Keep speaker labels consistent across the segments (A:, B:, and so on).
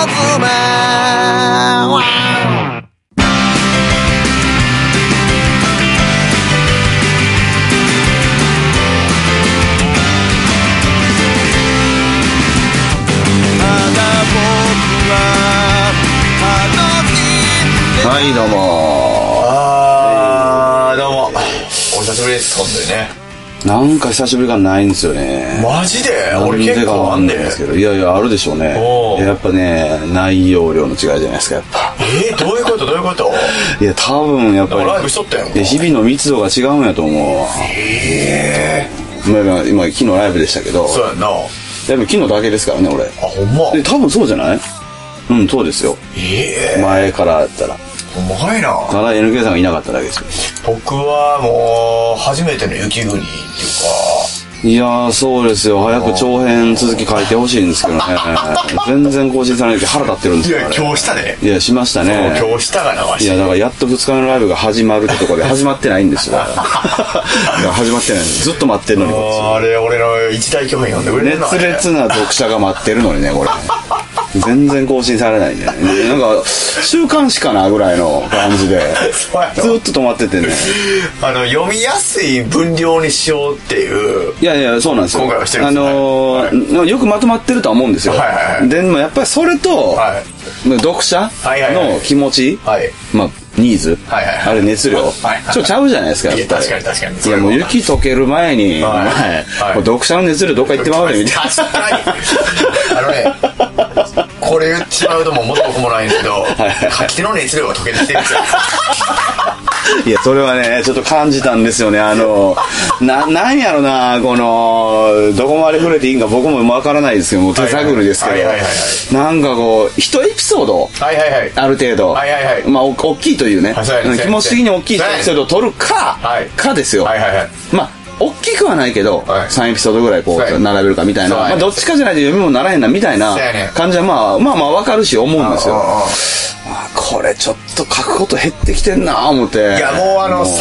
A: はい、どうも。
B: どうも。お久しぶりです、本当にね。
A: なんか久しぶりがないんですよね。
B: マジで？俺結構あんねんですけど。
A: いやいや、あるでしょうね。やっぱね、内容量の違いじゃないですか、やっぱ。
B: どういうこと？
A: いや、多分やっぱり。
B: ライブしとったやんか。
A: 日々の密度が違うんやと思うわ。今、昨日ライブでしたけど。
B: そうやんな。
A: でも昨日だけですからね、俺。
B: あ、ほんま？
A: 多分そうじゃない？うん、そうですよ。前からやったら。
B: ほんまかいな。
A: ただ NK さんがいなかっただけですよ。
B: 僕はもう、初めての雪国っていうか。
A: いやー、そうですよ。早く長編続き書いてほしいんですけどね。全然更新されないけど腹立ってるんですよ。
B: いや、今日したね。
A: いや、しましたね。
B: 今日したがな、わし。
A: いや、だからやっと2日のライブが始まるってところで始まってないんですよ。始まってない。ずっと待ってるのに。
B: あれ、俺の一大巨編読んでくれるの？
A: 熱烈な読者が待ってるのにね、これ。全然更新されないんでね。なんか、週刊誌かなぐらいの感じで。ずっと止まっててね。
B: 読みやすい分量にしようっていう。
A: いやいや、そうなんですよ。
B: 今回はしてるんです
A: よくまとまってるとは思うんですよ。でもやっぱりそれと、読者の気持ち、まあ、ニーズ、あれ熱量、ちょっとちゃうじゃないですか。
B: 確かに。
A: いや、もう雪溶ける前に、読者の熱量どっか行ってまうねみたいな。
B: 確かに。これ言ってしまうともう元も子もないんですけど、書き手の熱量が溶けてきてるんですよ。
A: いや、それはね、ちょっと感じたんですよね。なんやろな、この、どこまで触れていいんか僕もわからないですけど、もう手探りですけど、なんかこう、一エピソード、ある程度、まあ、大きいというね、気持ち的に大きいエピソードを取るかですよ。まあ、大きくはないけど、3エピソードぐらいこう並べるかみたいな、まあどっちかじゃないと読みもならへんなみたいな感じはまあわかるし思うんですよ。これちょっと書くこと減ってきてんな思って。
B: いやもう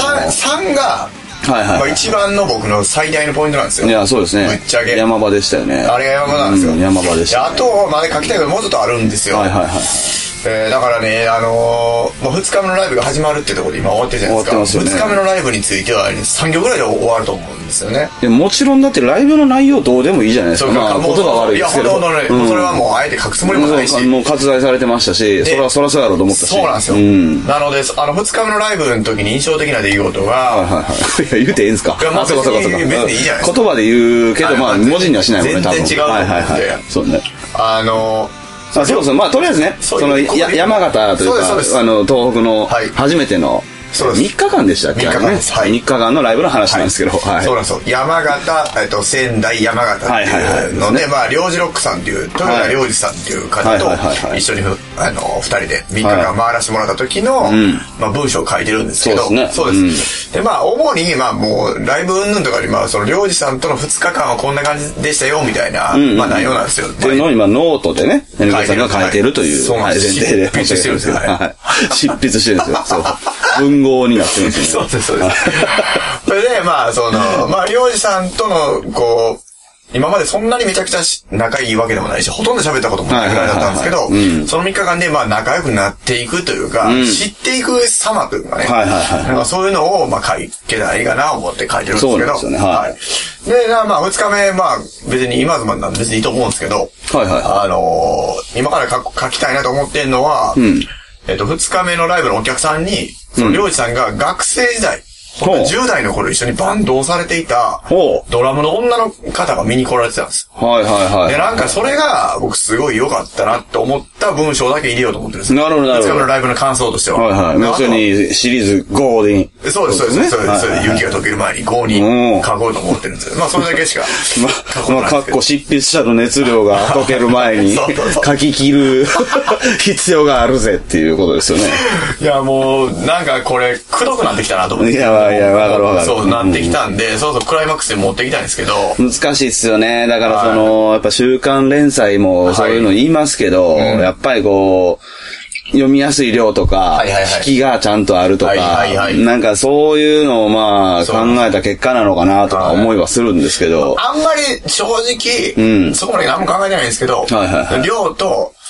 B: 3が一番の僕の最大のポイントなんですよ。
A: いやそうですね。
B: ぶっちゃけ
A: 山場でしたよね。
B: あれが山場なんですよ。
A: 山場でした。
B: あとまで書きたいけどもうちょっとあるんですよ。だからね、もう2日目のライブが始まるってところで今終わってるじゃないですか。2日目のライブについては3行ぐらいで終わると思うんですよね。
A: もちろんだってライブの内容どうでもいいじゃないですか。まあ言葉悪いですけど。
B: いや、ほとんどね、それはもうあえて書くつもりもないし。
A: もう割愛されてましたし、そらそうやろうと思ったし。
B: そうなんですよ。なので、2日目のライブの時に印象的な出来事が。
A: いや、言うていいんすか？
B: いや、まあ別にいいじゃないですか。
A: 言葉で言うけど、まあ文字にはしないもんね、多分。
B: 全然違うと思って。
A: そうね。そうそう、まあとりあえずね、山形というか、東北の初めての3日間でしたっけ？3日間です。3日間のライブの話なんですけど。そう
B: なんですよ。山形、仙台山形っていうので、まあ、領事ロックさんっていう、豊田領事さんっていう方と一緒に2人で3日間回らせてもらった時の、まあ、文章を書いてるんですけど、そうです。で、まあ、主に、まあ、もう、ライブ云々とかより、まあ、その領事さんとの2日間はこんな感じでしたよ、みたいな、まあ、内容なんですよ。
A: っていうのを今、ノートでね、NKさんが書いてるという前提で。
B: 執筆してるんですよ。
A: 執筆してるんですよ。そう。文豪になってるんですよ。
B: そうです。それで、まあ、まあ、領事さんとの、こう、今までそんなにめちゃくちゃ仲いいわけでもないし、ほとんど喋ったこともないぐらいだったんですけど、その3日間で、まあ、仲良くなっていくというか、知っていく様というかね、そういうのを、まあ、書けないかな、思って書いてるんですけど、
A: そうですよね。
B: で、まあ、2日目、まあ、別に今なんで別にいいと思うんですけど、今から書きたいなと思ってんのは、2日目のライブのお客さんに、その領事さんが学生時代、10代の頃一緒にバンドをされていたドラムの女の方が見に来られてたんです。で、なんかそれが僕すごい良かったなって思った文章だけ入れようと思ってるんですよ。
A: なるほど。
B: 2日目のライブの感想としては。
A: 要するにシリーズ5で。
B: そうです。雪が溶ける前に5に書こうと思ってるんですよ。まあそれだけしか。
A: まあ、執筆者の熱量が溶ける前に書き切る必要があるぜっていうことですよね。
B: いや、もう、なんかこれ、くどくなってきたなと思って。
A: いや、わかる。
B: そうなってきたんで、そうクライマックスで持ってきたんですけど。
A: 難しいっすよね。だからやっぱ週刊連載もそういうの言いますけど、やっぱりこう、読みやすい量とか、引きがちゃんとあるとか、なんかそういうのをまあ考えた結果なのかなとか思いはするんですけど。
B: あんまり正直、そこまで何も考えてないんですけど、量と、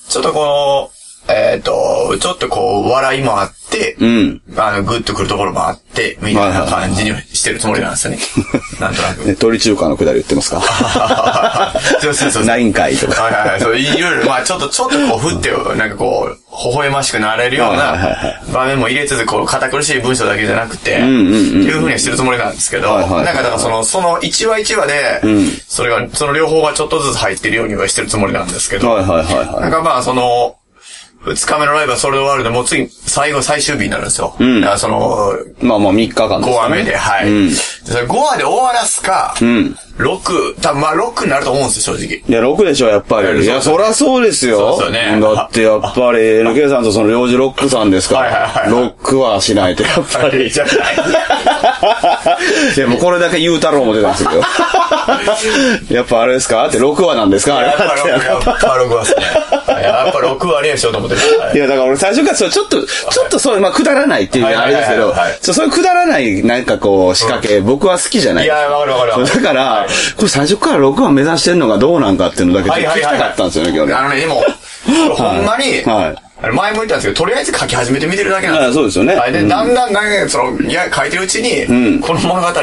B: ちょっとこの、ちょっとこう、笑いもあって、グッとくるところもあって、みたいな感じにしてるつもりなんですよね。なんとなく。
A: 鳥中華のくだり言ってますか？
B: そう。
A: ナイン回とか。
B: そう、いろいろ、まあちょっとこう、振って、なんかこう、微笑ましくなれるような場面も入れつつ、こう、堅苦しい文章だけじゃなくて、っていう風にしてるつもりなんですけど、なんかだからその1話1話で、その両方がちょっとずつ入ってるようにはしてるつもりなんですけど、なんかまあ2日目のライブはそれで終わるで、もう次、最終日になるんですよ。だから
A: まあ3日間ですね。
B: 5話目で、はい。それ5話で終わらすか、6、多分まあ6になると思うんですよ、正直。
A: いや、6でしょ、やっぱり。いや、そらそうですよ。
B: そうですよね。
A: だってやっぱり、NK さんとその領事ロックさんですから、6はしないと、やっぱり。じゃない。いや、もうこれだけ言うたろう思ってたんですけど。やっぱあれですかって6話なんですかあれ
B: やっぱ6話ですね。やっぱ6話にしようと思ってる。
A: いや、だから俺最初からちょっとそういう、まあ、くだらないっていうあれですけど、そういうくだらない、なんかこう、仕掛け、僕は好きじゃない。
B: いや、わかる。
A: だから、これ最初から6話目指してんのがどうなんかっていうのだけ聞きたかったんですよね、今日ね。
B: でも、ほんまに、前も言ったんですけど、とりあえず書き始めてみてるだけなんですよ。
A: そうですよね。
B: で、だんだん、書いてるうちに、この物語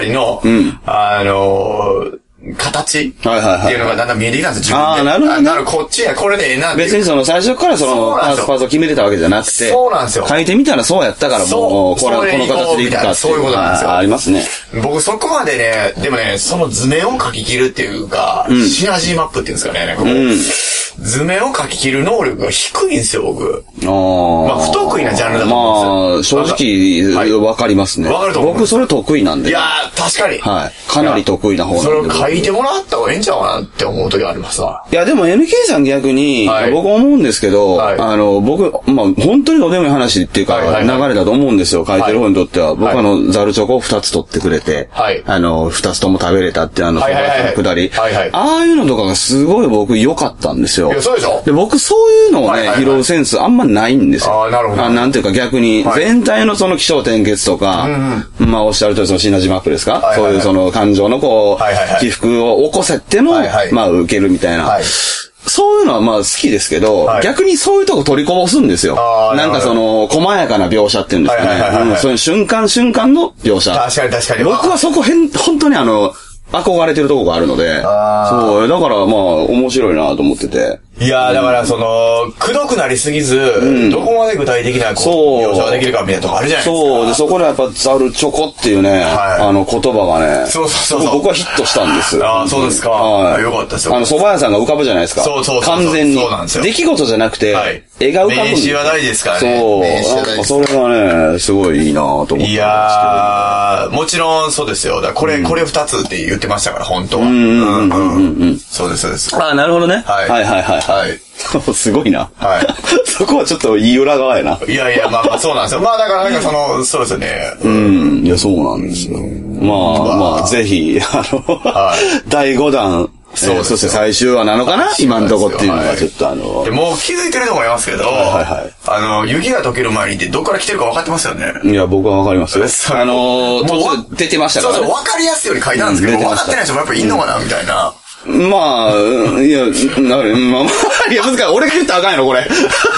B: の、形っていうのがだんだん見えてきたんですよ、自分で。
A: なるほどね。
B: なるこっちや、これでええなって。
A: 別に最初からパーツを決めてたわけじゃなくて、
B: そうなんですよ。
A: 書いてみたらそうやったからもう、この形でいくかっていう。
B: そういうことなんですよ。
A: ありますね。
B: 僕そこまでね、でもね、その図面を書き切るっていうか、シナジーマップっていうんですかね、図面を書き切る能力が低いんですよ、僕。まあ、不得意なジャンルだと思うんですよ。
A: まあ、正直、わかりますね。
B: わかると思う。
A: 僕それ得意なんで。
B: いやー、確かに。
A: はい。かなり得意な方なんで。
B: それを書いてもらった方がいいんちゃうかなって思う時ありますわ。
A: いや、でも NK さん逆に、僕思うんですけど、僕、まあ、本当にどうでもいい話っていうか、流れだと思うんですよ。書いてる方にとっては。僕ザルチョコを2つ取ってくれて、2つとも食べれたってくだり。ああいうのとかがすごい僕良かったんですよ。
B: いや、そうでしょ？
A: で、僕そういうのをね、拾うセンスあんまないんですよ。
B: なるほど。
A: なんていうか逆に、全体のその起承転結とか、まあおっしゃる通りそのシナジーマップですか？そういうその感情のこう、起伏を起こせってのを、まあ受けるみたいな。そういうのはまあ好きですけど、逆にそういうとこ取りこぼすんですよ。なんかその、細やかな描写っていうんですかね。そういう瞬間瞬間の描写。
B: 確かに。
A: 僕はそこ本当に憧れてるとこがあるので、そう、だからまあ面白いなと思ってて。
B: いやー、だからくどくなりすぎず、どこまで具体的な描写ができるかみたいなとこあるじゃないですか。
A: そう、で、そこでやっぱザルチョコっていうね、言葉がね、僕はヒットしたんです。
B: そうですか。よかったですよ。
A: 蕎麦屋さんが浮かぶじゃないですか。
B: そう。
A: 完全に。
B: そうなんですよ。
A: 出来事じゃなくて、絵が浮かぶ。
B: 名詞は大事ですからね。
A: そう。それがね、すごいいいなと思って。
B: いやー、もちろんそうですよ。だこれ2つって言ってましたから、本当は。そうです。
A: なるほどね。はい。すごいな。そこはちょっといい裏側やな。
B: いや、まあそうなんですよ。まあだからなんかそうですよね。
A: いや、そうなんですよ。まあ、ぜひ、第5弾、そして最終話なのかな今のとこっていうのがちょっと
B: でもう気づいてると思いますけど、雪が溶ける前にってどっから来てるか分かってますよね。
A: いや、僕は分かりますよ。途中出てましたからね。
B: そう、分かりやすいように書いたんですけど、分かってない人もやっぱいんのかなみたいな。
A: まあ、いや、いや、難しい。俺が言ったらあかんやろ、これ。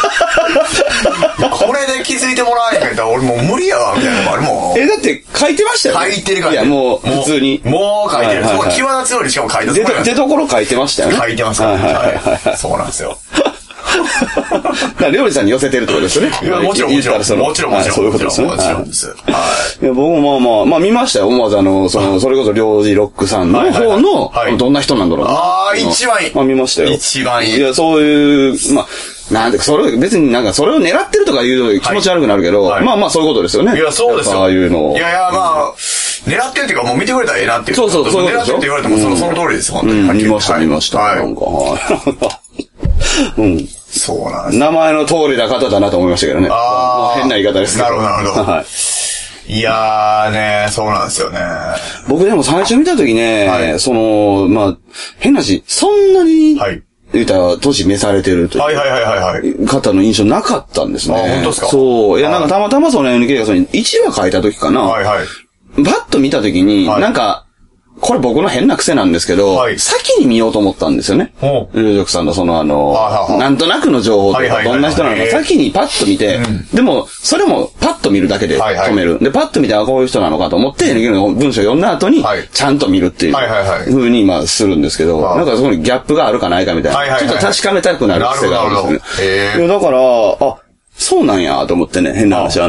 B: これで気づいてもらわないから俺もう無理やわ、みたいなのもあるもん。
A: だって書いてましたよね。
B: 書いてるから。
A: いや、もう、普通に。
B: もう書いてる。すごい際立つようにしかも書いてる。
A: 出所書いてましたよね。
B: 書いてますから。そうなんですよ。
A: 料理さんに寄せてるってことですよね。
B: いや、もちろん。
A: そういうことですね。
B: もちろんです。
A: いや、僕もまあ見ましたよ。思わずそれこそ領事ロックさんの方の、どんな人なんだろうな。
B: 一番いい。
A: まあ見ましたよ。
B: 一番いい。
A: いや、そういう、まあ、なんで、別になんかそれを狙ってるとか言うと気持ち悪くなるけど、まあそういうことですよね。
B: いや、そうですよ。
A: ああいうのを。
B: いや、まあ、狙ってるっていうかもう見てくれたらええなっていう。
A: そう、そういう
B: 狙ってるって言われてもその通りです、本当に。
A: 見ました。なんか、
B: そうなんです。
A: 名前の通りな方だなと思いましたけどね。変な言い方ですけど。
B: なるほど。いやーね、そうなんですよね。
A: 僕でも最初見たときね、まあ、変なし、そんなに、言ったら、当時召されてるという方の印象なかったんですね。
B: 本当ですか？
A: そう。いや、なんかたまたまその NK が1話書いたときかな。バッと見たときに、なんか、 これ僕の変な癖なんですけど、はい、先に見ようと思ったんですよね。龍尺さんのなんとなくの情報とか、どんな人なのか先にパッと見て、でも、それもパッと見るだけで止める。で、パッと見て、こういう人なのかと思って、文章を読んだ後に、ちゃんと見るっていう風に今するんですけど、なんかそこにギャップがあるかないかみたいな。ちょっと確かめたくなる癖があるんですね。だから、そうなんやと思ってね、変な話、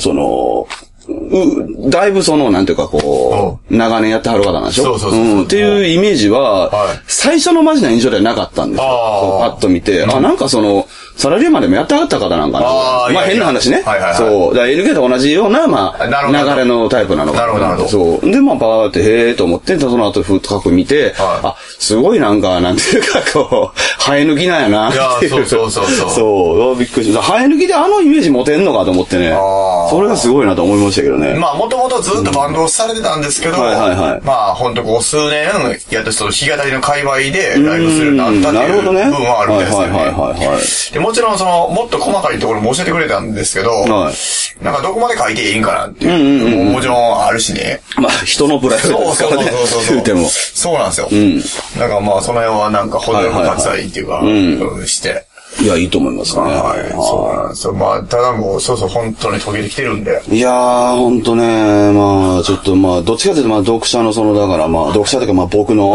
A: だいぶなんていうか長年やってはる方なんでしょ？そうっていうイメージは、最初のマジな印象ではなかったんですよ。パッと見て、なんかサラリーマンでもやってはった方なんかな。まあ変な話ね。そう。だから NK と同じような、まあ、流れのタイプなのかな。なるほど。そう。で、まあ、パーって、へーと思って、その後、ふっと過去見て、すごいなんていうか、生え抜きなんやな。いや、そう。そう。びっくりした。生え抜きでイメージ持てんのかと思ってね。それがすごいなと思いましたけどね。
B: まあ、もともとずっとバンドをされてたんですけど、まあ、ほんと数年、やっと弾き語りの界隈でライブするようになったっていう部分はあるんですよね。もちろんもっと細かいところも教えてくれたんですけど、なんかどこまで書いていいんかなっていう、もちろんあるしね。
A: まあ、人のプライドですからね。言うても。
B: そうなんですよ。だからまあ、その辺はなんか程よく立つはいいっていうか、して。
A: いや、いいと思いますね。
B: はい。そうなんですよ。まあ、ただもう、本当に途切れてきてるんで。
A: いやー、ほんとね、まあ、ちょっとまあ、どっちかというと、まあ、読者のだからまあ、読者というかまあ、僕の。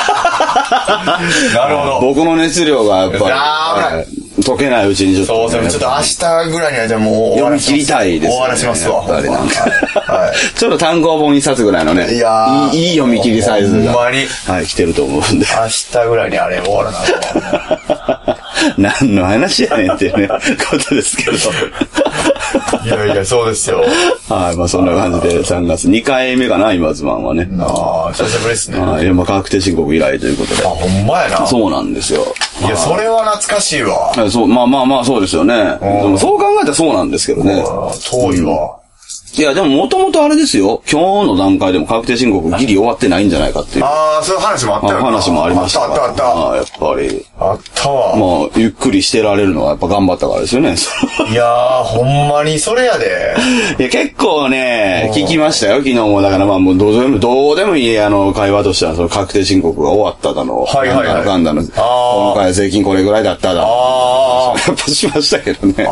B: なるほど。
A: 僕の熱量がやっぱり、解けないうちにちょっと。
B: そうですね。ちょっと明日ぐらいにはじゃあもう
A: 読み切りたいです。
B: 終わらしますわ。
A: やっぱりなんか。ちょっと単行本一冊ぐらいのね。いやいい読み切りサイズが。ほんまに。はい、来てると思うんで。
B: 明日ぐらいにあれ終わらないと。
A: 何の話やねんっていうね、ことですけど。
B: いや、そうですよ。
A: はい、まあそんな感じで3月2回目かな、今ズマンはね。
B: 久しぶりですね。
A: はい、まあ確定申告以来ということで。
B: ほんまやな。
A: そうなんですよ。
B: いや、それは懐かしいわ。
A: そう、まあそうですよね。でもそう考えたらそうなんですけどね。
B: 遠いわ。
A: いや、でももともとあれですよ。今日の段階でも確定申告ギリ終わってないんじゃないかっていう。
B: そういう話もあったよ。
A: 話もありました。
B: あった。
A: やっぱり。
B: あったわ。
A: まあ、ゆっくりしてられるのはやっぱ頑張ったからですよね。
B: いやー、ほんまにそれやで。
A: いや、結構ね、聞きましたよ、昨日も。だからまあ、もうどうでもいい、会話としては、確定申告が終わっただの。ガンダの。今回税金これぐらいだっただの。やっぱしましたけどね。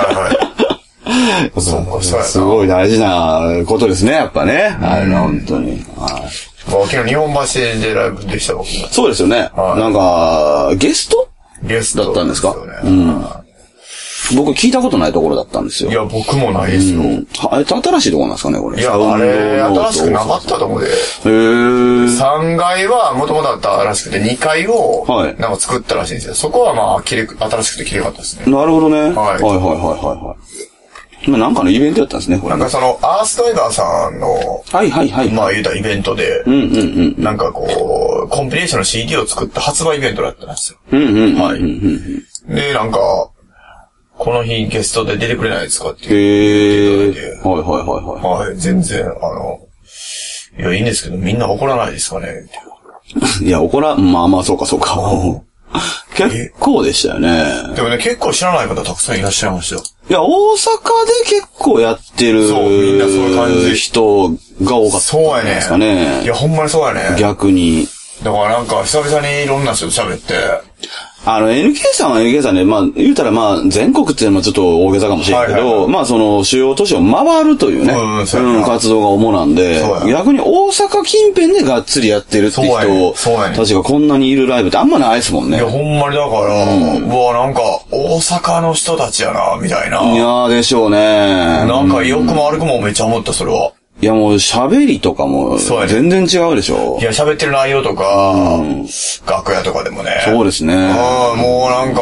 A: すごい大事なことですね、やっぱね。本当に。
B: 昨日日本橋でライブでした、僕。
A: そうですよね。なんか、ゲストだったんですか？僕聞いたことないところだったんですよ。
B: いや、僕もないですよ。
A: 新しいところなんですかね、これ。
B: いや、あれ、新しくなかったと思うで。3階は元々あったらしくて、2階を、なんか作ったらしいんですよ。そこはまあ、新しくて綺麗かったですね。
A: なるほどね。はい。なんかのイベントやったんですね、これ。
B: なんかアースダイバーさんの、まあ言うたイベントで、なんかコンピレーションの CD を作った発売イベントだったんですよ。で、なんか、この日ゲストで出てくれないですかって言っていただいて。はい。全然、いや、いいんですけど、みんな怒らないですかね
A: いや、まあ、そうか。結構でしたよね。
B: でもね、結構知らない方たくさんいらっしゃいましたよ。
A: いや、大阪で結構やってる
B: みんなそういう感じ
A: 人が多かったんですかね。
B: いや、ほんまにそうやね。
A: 逆に。
B: だからなんか、久々にいろんな人と喋って、
A: NK さんは NK さんで、まあ、言うたらまあ、全国っていうのはちょっと大げさかもしれんけど、まあ、主要都市を回るというね、活動が主なんで、逆に大阪近辺でがっつりやってるって人たちがこんなにいるライブってあんまないですもんね。
B: いや、ほんまにだから、なんか、大阪の人たちやな、みたいな。
A: いやでしょうね。
B: なんか、良くも悪くもめっちゃ思った、それは。
A: いやもう喋りとかも全然違うでしょ。
B: いや喋ってる内容とか、楽屋とかでもね。
A: そうですね。
B: もうなんか、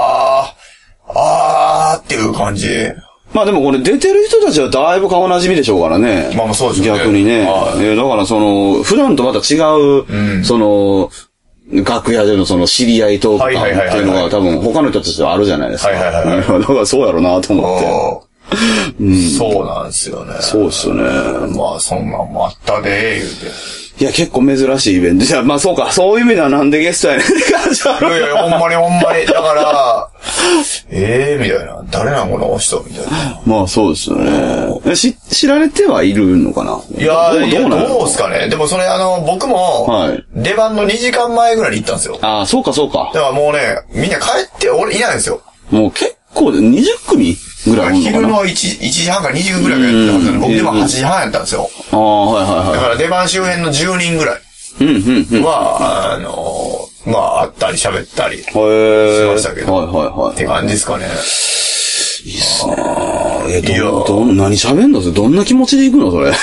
B: あーっていう感じ。
A: まあでもこれ出てる人たちはだいぶ顔なじみでしょうからね。
B: まあそうですね。
A: 逆にね。だから普段とまた違う、楽屋での知り合いトーク感っていうのが多分他の人たちはあるじゃないですか。だからそうやろうなと思って。
B: そうなんですよね。
A: そうっすよね。
B: まあ、そんなんもあったで、言うて。
A: いや、結構珍しいイベント。じゃあ、まあそうか、そういう意味ではなんでゲストやねんって感じは。
B: いや、ほんまに。だから、みたいな。 誰なのこの人みたいな。
A: まあそうですよね。知られてはいるのかな。
B: いやどうですかね。でもそれ僕も、出番の2時間前ぐらいに行ったんですよ。
A: ああ、そうかそうか。
B: だからもうね、みんな帰って俺いないんですよ。
A: もう結構で20組ぐらいおるのかな。
B: 昼の1時半から2時ぐらいやってたはずなの。僕でも8時半やったんですよ。
A: ああ、はいはいはい。
B: だから出番周辺の10人ぐらいは、まあ、会ったり喋ったりしましたけど。って感じですかね。
A: いいっすね。何喋んのそれどんな気持ちで行くのそれ。いや、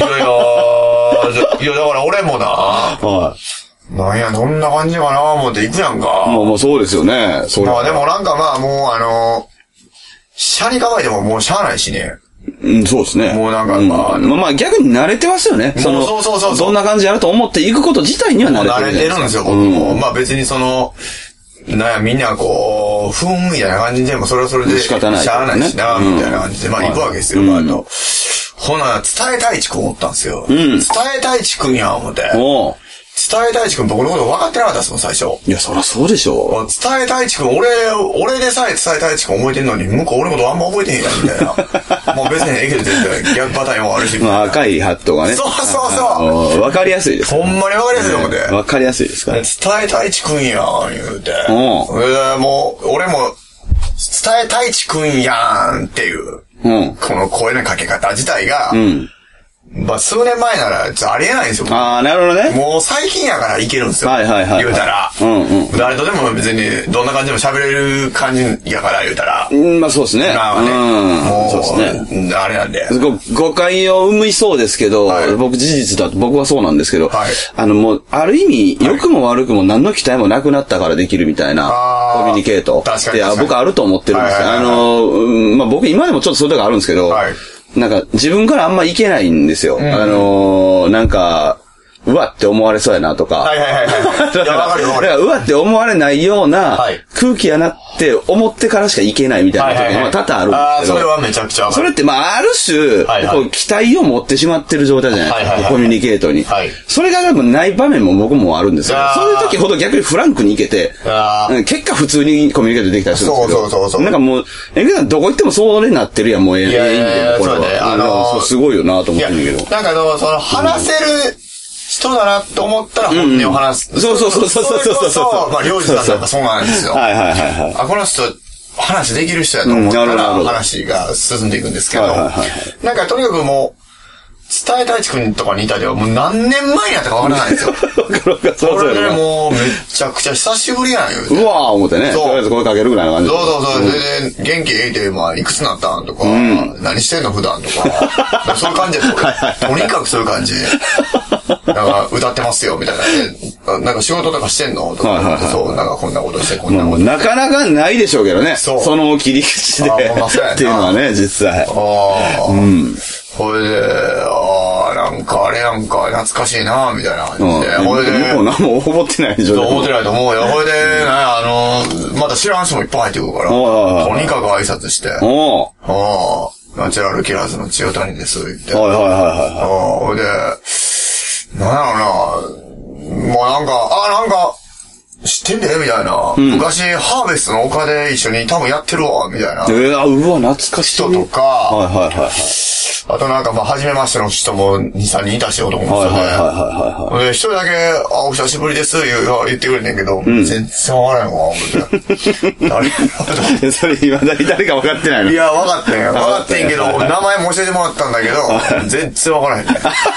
B: だから俺もな、なんや、どんな感じかな思って行くやんか。
A: まあそうですよね。
B: まあでもなんかまあもう車に構えてももうしゃあないしね。
A: そうですね。
B: もうなんか
A: まあ逆に慣れてますよね。
B: そう。
A: どんな感じやると思って行くこと自体には慣れてる。
B: 慣れてるんですよ、僕も。まあ別にみんなこう、ふんみたいな感じでもそれはそれでしゃあないしな、みたいな感じで、まあ行くわけですよ、ほな、伝えたいちくんおったんですよ。伝えたいちくんやん、思って。伝えたいちくん僕のこと分かってなかったですもん、最初。
A: いや、そりゃそうでしょ。
B: 伝えたいちくん、俺でさえ伝えたいちくん覚えてんのに、向こう俺のことあんま覚えてへんやん、みたいな。もう別にええけど絶対逆パターンもあるし。
A: まあ赤いハットがね。
B: そう
A: 分かりやすいです。
B: ほんまに分かりやすいと思って。
A: 分かりやすいですから。
B: 伝えたいちくんやん、言うて。もう、俺も、伝えたいちくんやんっていう、この声のかけ方自体が、まあ、数年前なら、ありえないんですよ。
A: ああ、なるほどね。
B: もう最近やからいけるんですよ。
A: 言
B: うたら。誰とでも別に、どんな感じでも喋れる感じやから言うたら。
A: まあそうですね。
B: まあね。も
A: う、そうですね。
B: あれなんで。
A: 誤解を生みそうですけど、僕事実だと、僕はそうなんですけど、もう、ある意味、良くも悪くも何の期待もなくなったからできるみたいな、コミュニケート。
B: 確かに。
A: 僕あると思ってるんですよ。まあ僕今でもちょっとそういうとこあるんですけど、なんか自分からあんまいけないんですよ。なんか、うわって思われそうやなとか。いや、
B: わかるよ。だから、
A: うわって思われないような空気やなって思ってからしかいけないみたいな時が多々あるんですけど。
B: それはめちゃくちゃ。
A: それってまあ、ある種、期待を持ってしまってる状態じゃないですか。コミュニケートに。それがない場面も僕もあるんですよ。そういう時ほど逆にフランクに行けて、結果普通にコミュニケートできたりするんですけど。そう。なんかもう、どこ行ってもそれなってるやん、もういいんで、これは。すごいよなと思ってるんだけど。
B: なんか話せる、人だなって思ったら本音を話す。
A: そう。
B: まあ、漁師さんなんかそうなんですよ。この人、話できる人やと思ったら話が進んでいくんですけど、なんかとにかくもう、伝えたいちくんとかにいたではもう何年前やったかわからないんですよ。これでもうめちゃくちゃ久しぶりやん言うて。
A: うわー思ってね。とりあえず声かけるぐらいの感じ。
B: そう。で、元気ええて、まあ、いくつなったんとか、何してんの普段とか、そういう感じで、とにかくそういう感じ。なんか、歌ってますよ、みたいな。なんか仕事とかしてんのとか、そう、なんかこんなことして、こんなこと。
A: なかなかないでしょうけどね。その切り口で。っていうのはね、実際。ほいで、なんかあれなんか懐かしいなみたいな感じで。ほいで。もう何も思ってないでしょ。
B: 思ってないと思うよ。ほいで、また知らん人もいっぱい入ってくるから、とにかく挨拶して。ナチュラルキラーズの千代谷です、言って。ほいで、なんやろな、もうなんか、知ってんでみたいな。昔、ハーベストの丘で一緒に多分やってるわ、みたいな。
A: うわ、懐かしい。
B: 人とか、あとなんか、まあ、初めましての人も2、3人いたし、男の人で。一人だけ、お久しぶりです、言ってくれんねんけど、全然わからんわ、思って。誰
A: それ、今誰か分かってないの？
B: いや、分かってんけど、名前も教えてもらったんだけど、全然分からへんね。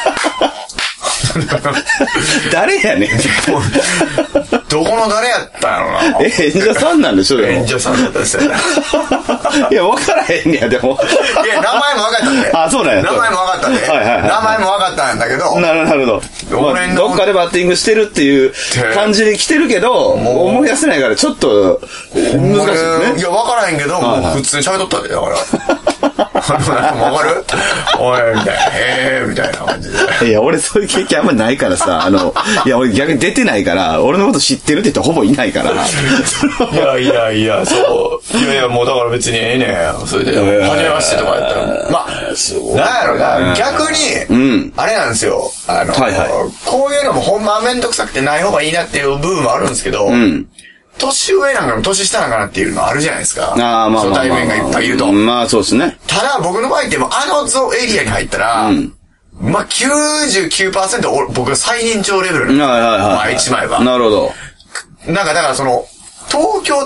A: 誰やねん。
B: どこの誰やったんやろな。
A: 演者さんなんでしょ？
B: 演者さんだったですよね。
A: いや、分からへんねや、でも。
B: いや、名前も分かったんで。
A: あ、そうなんや。
B: 名前も分かったんで。名前も分かったんだけど。
A: なるほど。どっかでバッティングしてるっていう感じで来てるけど、思い出せないからちょっと難しいね。
B: いや、分からへんけど、もう普通に喋っとったで、だから。わかる？おい、みたいな。みたいな感じで。
A: いや、俺そういう経験あんまないからさ、いや、俺逆に出てないから、俺のこと知ってるって人ほぼいないから。
B: いや、そう。いや、もうだから別にええねん。それで、初めましてとかやったら。まあ、なんやろな、逆に、あれなんですよ。こういうのもほんまめんどくさくてない方がいいなっていう部分もあるんですけど、 年上なんかの年下なんかなっていうのあるじゃないですか。初対面がいっぱいいると。
A: まあそうですね。
B: ただ僕の場合ってもエリアに入ったら、まあ 99% 僕が最年長レベルの。毎日前は。
A: なるほど。
B: だから東京って、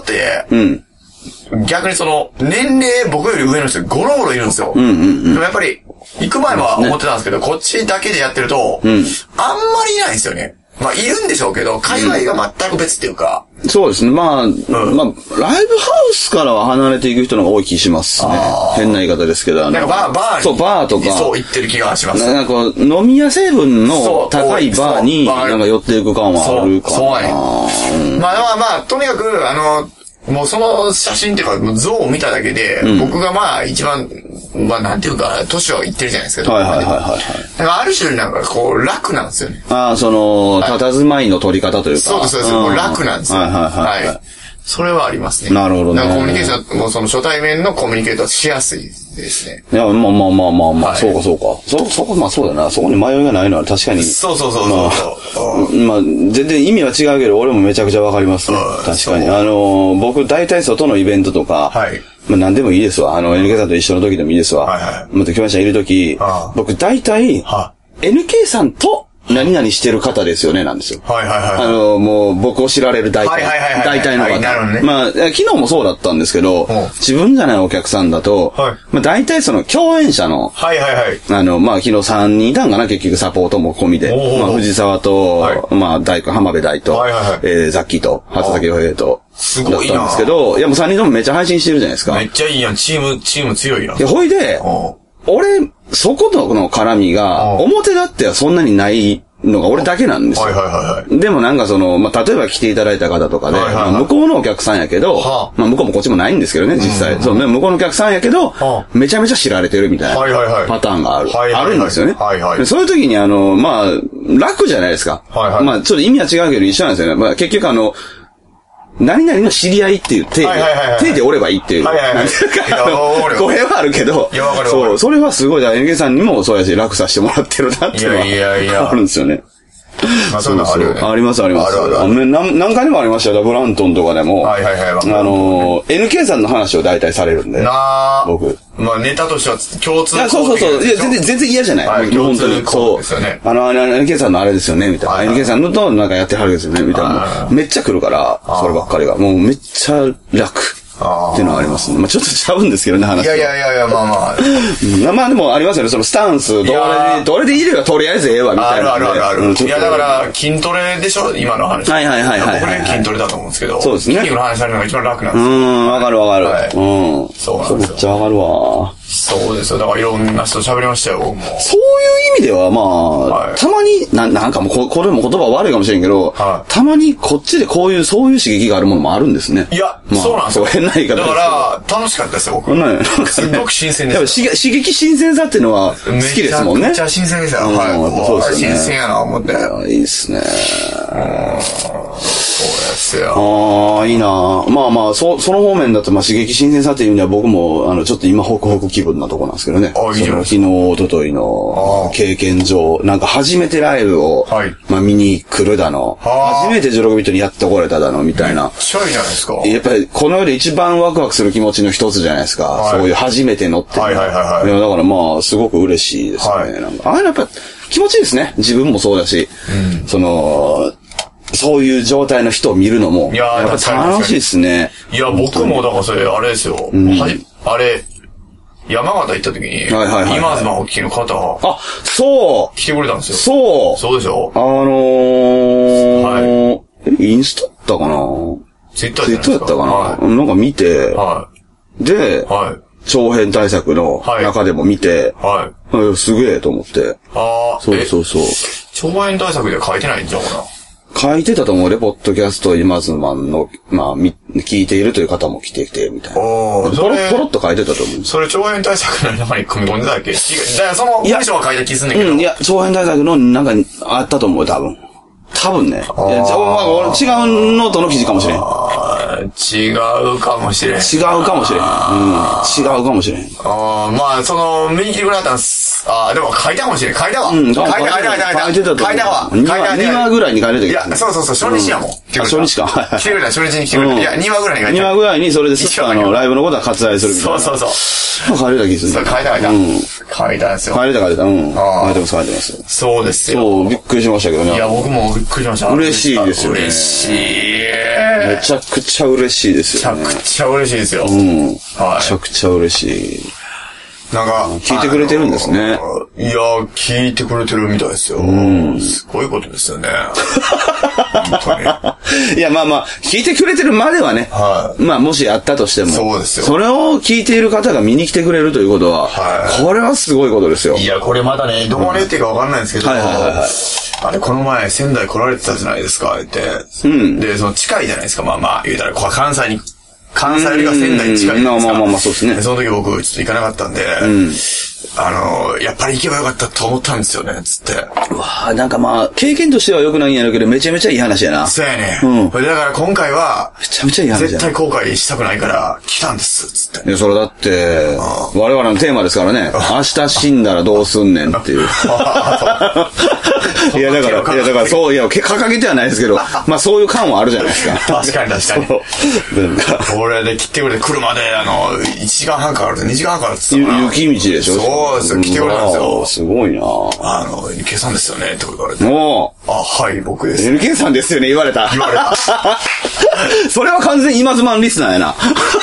B: 逆に年齢僕より上の人ゴロゴロいるんですよ。でもやっぱり、行く前は思ってたんですけど、こっちだけでやってると、あんまりいないんですよね。まあ、いるんでしょうけど、界隈が全く別っていうか。
A: そうですね。まあ、ライブハウスからは離れていく人の方が多い気しますね。変な言い方ですけど、
B: なんかバーに。
A: そう、バーとか。
B: そう、行ってる気がします。
A: なんか飲み屋成分の高いバーに、なんか寄っていく感はあるかな。
B: そうね。まあ、とにかく、もうその写真っていうか、像を見ただけで、僕がまあ一番、まあなんていうか、年はいってるじゃないですか。だからある種なんかこう楽なんですよね。
A: 佇まいの取り方というか。
B: そうです。もう楽なんですよ。はい。それはありますね。
A: なるほどね。
B: コミュニケーション、もうその初対面のコミュニケートはしやすいですね。
A: いや、まあ、そうか。まあそうだな。そこに迷いがないのは確かに。
B: そう。
A: まあ、全然意味は違うけど、俺もめちゃくちゃわかりますね。確かに。僕、大体外のイベントとか、まあ何でもいいですわ。NK さんと一緒の時でもいいですわ。また、木村さんいる時、僕大体、NK さんと、何々してる方ですよね、なんですよ。もう、僕を知られる大体の方。まあ、昨日もそうだったんですけど、自分じゃないお客さんだと、まあ、大体共演者の、まあ、昨日3人いたんかな、結局サポートも込みで。まあ、藤沢と、まあ、浜辺大と、ザッキーと、初崎洋平と、
B: すごいな。
A: だったんですけど、いやもう3人ともめっちゃ配信してるじゃないですか。
B: めっちゃいいやん、チーム強いな。
A: ほいで、俺、そことの絡みが、表立ってはそんなにないのが俺だけなんですよ。でもなんかまあ、例えば来ていただいた方とかで、まあ、向こうのお客さんやけど、まあ、向こうもこっちもないんですけどね、実際。そうね、向こうのお客さんやけど、めちゃめちゃ知られてるみたいなパターンがあるんですよね。そういう時にまあ、楽じゃないですか。まあ、ちょっと意味は違うけど一緒なんですよね。まあ、結局何々の知り合いっていう手でおればいいっていう。語弊はあるけど、そう、それはすごい、NK さんにもそうやし、楽させてもらってるなっていうのはあるんですよね。
B: まあそういうのあるよね。
A: あります。何回でもありましたよ。ブラントンとかでも。NK さんの話を大体されるんで。僕。
B: まあネタとしては共通。
A: そう。いや、全然嫌じゃない。本当に。そう。NK さんのあれですよね、みたいな。NK さんのとなんかやってはるですよね、みたいな。めっちゃ来るから、そればっかりが。もうめっちゃ楽。っていうのはありますね。まあちょっとちゃうんですけどね、話。
B: いや、まあ。
A: まあでもありますよね、スタンス、どれでいればとりあえずええわ、みたいな。
B: ある。いや、だから筋トレでしょ、今の話。僕ね、筋トレだと思うんですけど。
A: そうですね。
B: 筋肉の話されるのが一番楽なんですよ。
A: わかる。そうなんですよ。めっちゃわかるわ。
B: そうですよ。だからいろんな人喋りましたよ、もう。
A: そういう意味では、まあ、たまに、なんかもう、これも言葉悪いかもしれんけど、たまにこっちでそういう刺激があるものもあるんですね。
B: いや、そうなんですよ。
A: 変な言い方です
B: だから、楽しかったですよ、僕。すごく新鮮です。
A: 刺激新鮮さっていうのは好きですもんね。
B: めっちゃ新鮮でしたよ。
A: そうですね。
B: 新鮮やな、思って。
A: いいっすね。
B: そうですよ。
A: いいなまあ、その方面だと、まあ、刺激新鮮さっていう意味では僕も、ちょっと今、ホクホク気分なとこなんですけどね。昨日、一昨日の経験上、なんか初めてライブを、まあ、見に来るだの、初めて16ビットにやってこれただの、みたいな。
B: めっちゃいいじゃないですか。
A: やっぱり、この世で一番ワクワクする気持ちの一つじゃないですか。そういう初めてのって。だからまあ、すごく嬉しいですね。なんかああいうのやっぱ気持ちいいですね。自分もそうだし、そういう状態の人を見るのも、やっぱ楽しいですね。
B: いや、僕もだからそれ、あれですよ。あれ、山形行った時に、今妻お聞きの方が、来てくれたんですよ。そうでしょ。
A: インスタだったかな
B: ツイッターだった
A: かななんか見て、で、長編対策の中でも見て、すげえと思って。そう。
B: 長編対策では書いてないんじゃんかな。
A: 書いてたと思うで、ポッドキャスト今ズマンの、まあ、聞いているという方も来てきて、みたいな。ポロッと書いてたと思う。
B: それ、長編対策の中に組み込んでたっけ？だからその文章は書いた気すんねんけど。
A: いや、長編対策の中にあったと思う、多分ね。違うノートの記事かもしれん。
B: 違うかもしれん。
A: 違うかもしれん。違うかもしれん。
B: まあ、見に来てくれなかったんす。でも書いたかもしれん。書いたわ。書いたわ。
A: 2話ぐらいに書いてたけど。
B: いや、そう、初日やもん。
A: 初日か。
B: 来てくれた、初日に来てくれた。いや、2話ぐらいに書いた。
A: 2話ぐらいにそれでライブのことは割愛するみたいな。
B: そう。
A: 書いてた気する。
B: 書いた。書いたんですよ。
A: 書いてた。書いてます。
B: そうですよ。
A: そう、びっくりしましたけどね。
B: いや、僕もびっくりしました。
A: 嬉しいですよね。
B: 嬉しい。
A: めちゃくちゃ嬉しいですよね。
B: めちゃくちゃ嬉しいですよ。
A: めちゃくちゃ嬉しい。
B: なんか、
A: 聞いてくれてるんですね。
B: いや、聞いてくれてるみたいですよ。すごいことですよね。本当に。
A: いや、まあ、聞いてくれてるまではね。まあ、もしあったとしても。
B: そうですよ。
A: それを聞いている方が見に来てくれるということは、これはすごいことですよ。
B: いや、これまだね、どこまで言っていいかわかんないんですけど、あれ、この前、仙台来られてたじゃないですか、って。で、その近いじゃないですか、まあ、言うたら、関西よりが仙台に近いじゃないですか。
A: まあ、そうですね。
B: その時僕、ちょっと行かなかったんで、やっぱり行けばよかったと思ったんですよね、つって。
A: なんかまあ、経験としては良くないんやろうけど、めちゃめちゃいい話やな。
B: そうやね。だから今回は、
A: めちゃめちゃいい話や
B: 絶対後悔したくないから、来たんです、つって。
A: いや、それだって、我々のテーマですからね。明日死んだらどうすんねんっていう。いや、だからそう、掲げてはないですけど、まあそういう感はあるじゃないですか。
B: 確かに。これで来てくれて、車で、1時間半かかると2時間半かかるって言ってた
A: 雪道でしょ。
B: そうですよ、来てくれたんですよ。
A: すごいな
B: NK さんですよね、って言われて。はい、僕です。
A: NK さんですよね、言われた。それは完全に今ズマンリスナーやな。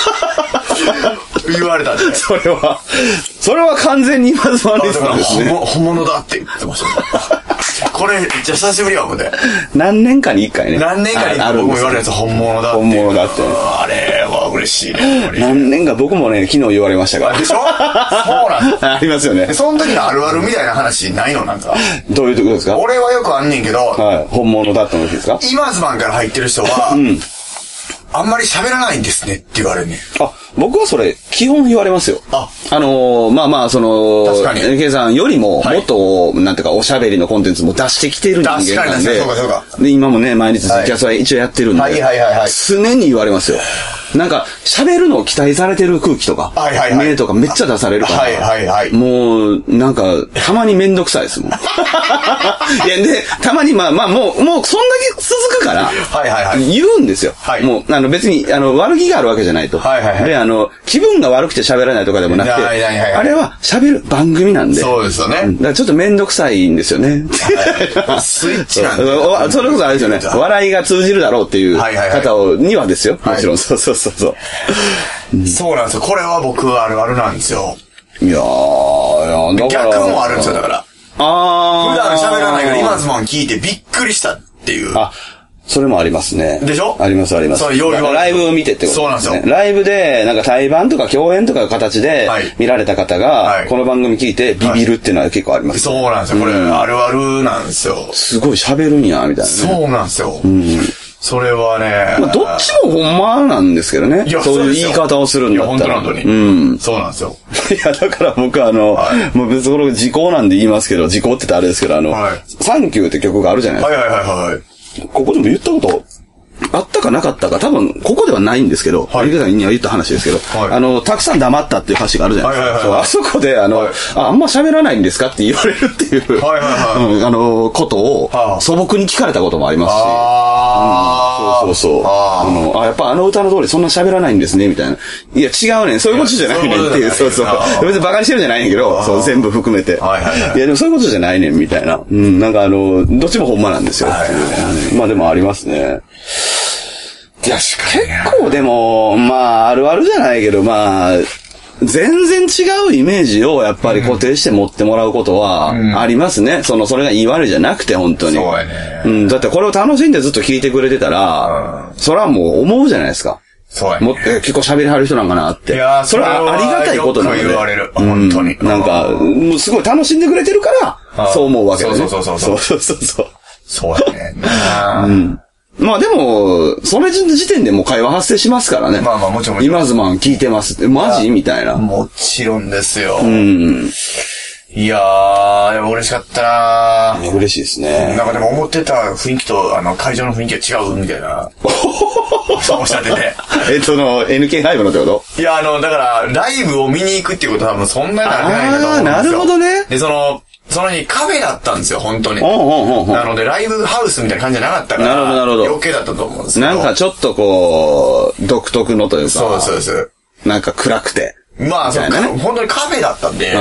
B: 言われたんで。
A: それは完全に今ズマンリスナーですね。
B: 本物だって言ってましたね。これ、めっちゃ久しぶりやもんね。
A: 何年かに一回ね。
B: 何年かに僕も言われるやつ本物だって。
A: 本物だって。
B: あれは嬉しいね。
A: 何年か僕もね、昨日言われましたから。
B: でしょそうなんです。
A: ありますよね。
B: その時のあるあるみたいな話ないのなんか。
A: どういうとこですか？
B: 俺はよくあんねんけど。
A: 本物だって思うんですか？
B: 今ズマンから入ってる人は、あんまり喋らないんですねって言われるね。
A: 僕はそれ、基本言われますよ。まあ、NK さんよりも、もっと、なんていうか、おしゃべりのコンテンツも出してきてる人間なんで、で、今もね、毎日ツイキャスは一応やってるんで、常に言われますよ。なんか、喋るのを期待されてる空気とか、目とかめっちゃ出されるから、もう、なんか、たまにめんどくさいですもん。いや、で、たまにもうそんだけ続くから、言うんですよ。もう、別に、悪気があるわけじゃないと。で、気分が悪くて喋らないとかでもなくて、あれは喋る番組なんで。
B: そうですよね。
A: だからちょっとめんどくさいんですよね。
B: スイッチなんで。
A: それこそあれですよね。笑いが通じるだろうっていう方にはですよ。もちろん、そう。
B: そうなんですよ。これは僕あるあるなんですよ。
A: いやー、だから。
B: 逆もあるんですよ、だから。普段喋らないから今ズマン聞いてびっくりしたっていう。
A: それもありますね。
B: でしょ？
A: あります。ライブを見てってことですね。そうなんですよ。ライブで、なんか対バンとか共演とかの形で見られた方が、この番組聞いてビビるっていうのは結構あります。
B: そうなんですよ。これ、あるあるなんですよ。
A: すごい喋るんや、みたいな。
B: そうなんですよ。それはね。
A: まあ、どっちもほんまなんですけどね。そういう言い方をするんだったら。
B: 本当に。そうなんですよ。
A: いや、だから僕もう別にこれ時効なんで言いますけど、時効って言ったらあれですけど、サンキューって曲があるじゃないですか。ここでも言ったことあったかなかったか、多分、ここではないんですけど、NKさんには言った話ですけど、たくさん黙ったっていう歌詞があるじゃないですか。あそこで、あんま喋らないんですかって言われるっていう、ことを、素朴に聞かれたこともありますし、そう。やっぱ歌の通りそんな喋らないんですね、みたいな。いや、違うねん、そういうことじゃないねんっていう、そう。別に馬鹿にしてるんじゃないんやけど、全部含めて。いや、でもそういうことじゃないねん、みたいな。なんかどっちもほんまなんですよ。まあでもありますね。いや、結構でも、まあ、あるあるじゃないけど、まあ、全然違うイメージをやっぱり固定して持ってもらうことはありますね。それがいい悪いじゃなくて、本当に。
B: そうやね。
A: だってこれを楽しんでずっと聞いてくれてたら、それはもう思うじゃないですか。
B: そうやね。
A: 結構喋りはる人なんかなって。いや、それはありがたいことなので。
B: 言われる。本当に。
A: なんか、もうすごい楽しんでくれてるから、そう思うわけですね。
B: そう。そうやね。
A: まあでも、それ時点でもう会話発生しますからね。
B: まあもちろん。
A: 今ズマン聞いてますって、マジみたいな。
B: もちろんですよ。 いやー、でも嬉しかったな
A: ー。嬉しいですね。
B: なんかでも思ってた雰囲気と、会場の雰囲気が違うみたいな。そうおっしゃってて。
A: NK5 のってこと？
B: いや、だから、ライブを見に行くっていうことは多分そんなになってないんだと思うんですよ。
A: なるほどね。
B: で、その日カフェだったんですよ、本当に。なので、ライブハウスみたいな感じじゃなかったから、なるほど。余計だったと思うんですけど。
A: なんかちょっとこう、独特のというか。
B: そうです。
A: なんか暗くて。
B: まあ、そう、本当にカフェだったんで、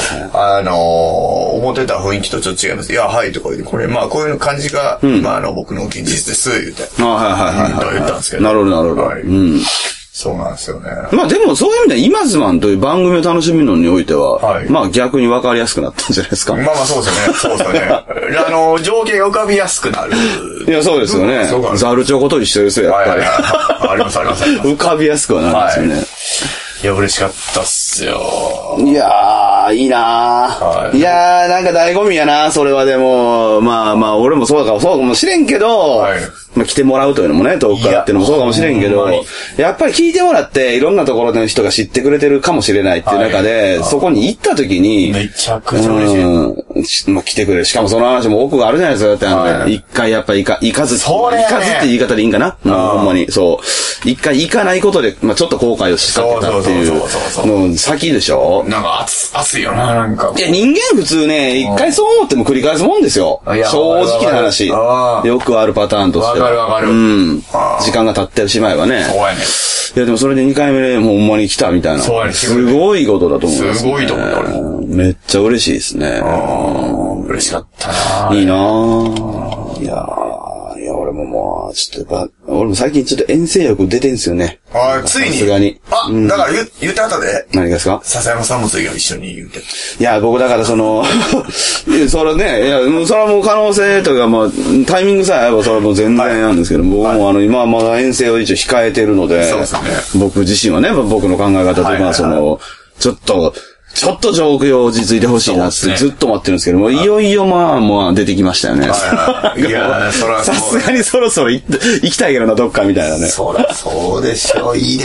B: 思ってた雰囲気とちょっと違います。いや、はい、とか言って、これ、まあ、こういう感じが、僕の現実です、言って。言ったんですけど。
A: なるほど。
B: そうなんですよね。
A: まあでもそういう意味では、今ズマンという番組を楽しむのにおいては、まあ逆に分かりやすくなったんじゃないですか。
B: まあそうですよね。情景が浮かびやすくなる。
A: いや、そうですよね。ザルチョコと一緒ですよ、やっぱり。
B: あります。
A: 浮かびやすくはなるんですよね。
B: いや、嬉しかったっすよ。
A: いやー、いいなー。いやー、なんか醍醐味やな、それはでも、まあ、俺もそうかもしれんけど、まあ来てもらうというのもね、遠くからっていうのもそうかもしれんけど、やっぱり聞いてもらって、いろんなところの人が知ってくれてるかもしれないっていう中で、そこに行った時に、
B: めちゃくちゃ嬉しい。
A: まあ来てくれる。しかもその話も奥があるじゃないですか。だって一回やっぱ行かずって言い方でいいんかな？ほんまに。そう。一回行かないことで、まあちょっと後悔をしかけたっていうの先でしょ？
B: なんか熱いよな、なんか。
A: いや、人間普通ね、一回そう思っても繰り返すもんですよ。正直な話。よくあるパターンとしては。
B: わかる。
A: 時間が経ってしまえばね。
B: そうやね。
A: いや、でもそれで2回目でほんまに来たみたいな。そうやね。すごいことだと思います。
B: すごいと思う、俺。
A: めっちゃ嬉しいですね。
B: 嬉しかったな。
A: いいなぁ。いや、俺ももう、ちょっとやっぱ、俺も最近ちょっと遠征欲出てんすよね。
B: ついに。
A: さすがに。
B: だから言った後で。
A: 何ですか？
B: 笹山さんも次は一緒に言うて。
A: いや、僕だからそれね、それはもう可能性というか、まあ、タイミングさえあればそれはもう全然なんですけど、僕も今まだ遠征を一応控えてるので、僕自身はね、僕の考え方とか、ちょっと状況落ち着いてほしいなってずっと待ってるんですけども、いよいよまあ出てきましたよね。いや、さすがにそろそろ行きたいけどな、どっかみたいなね。
B: そうでしょ、いいで。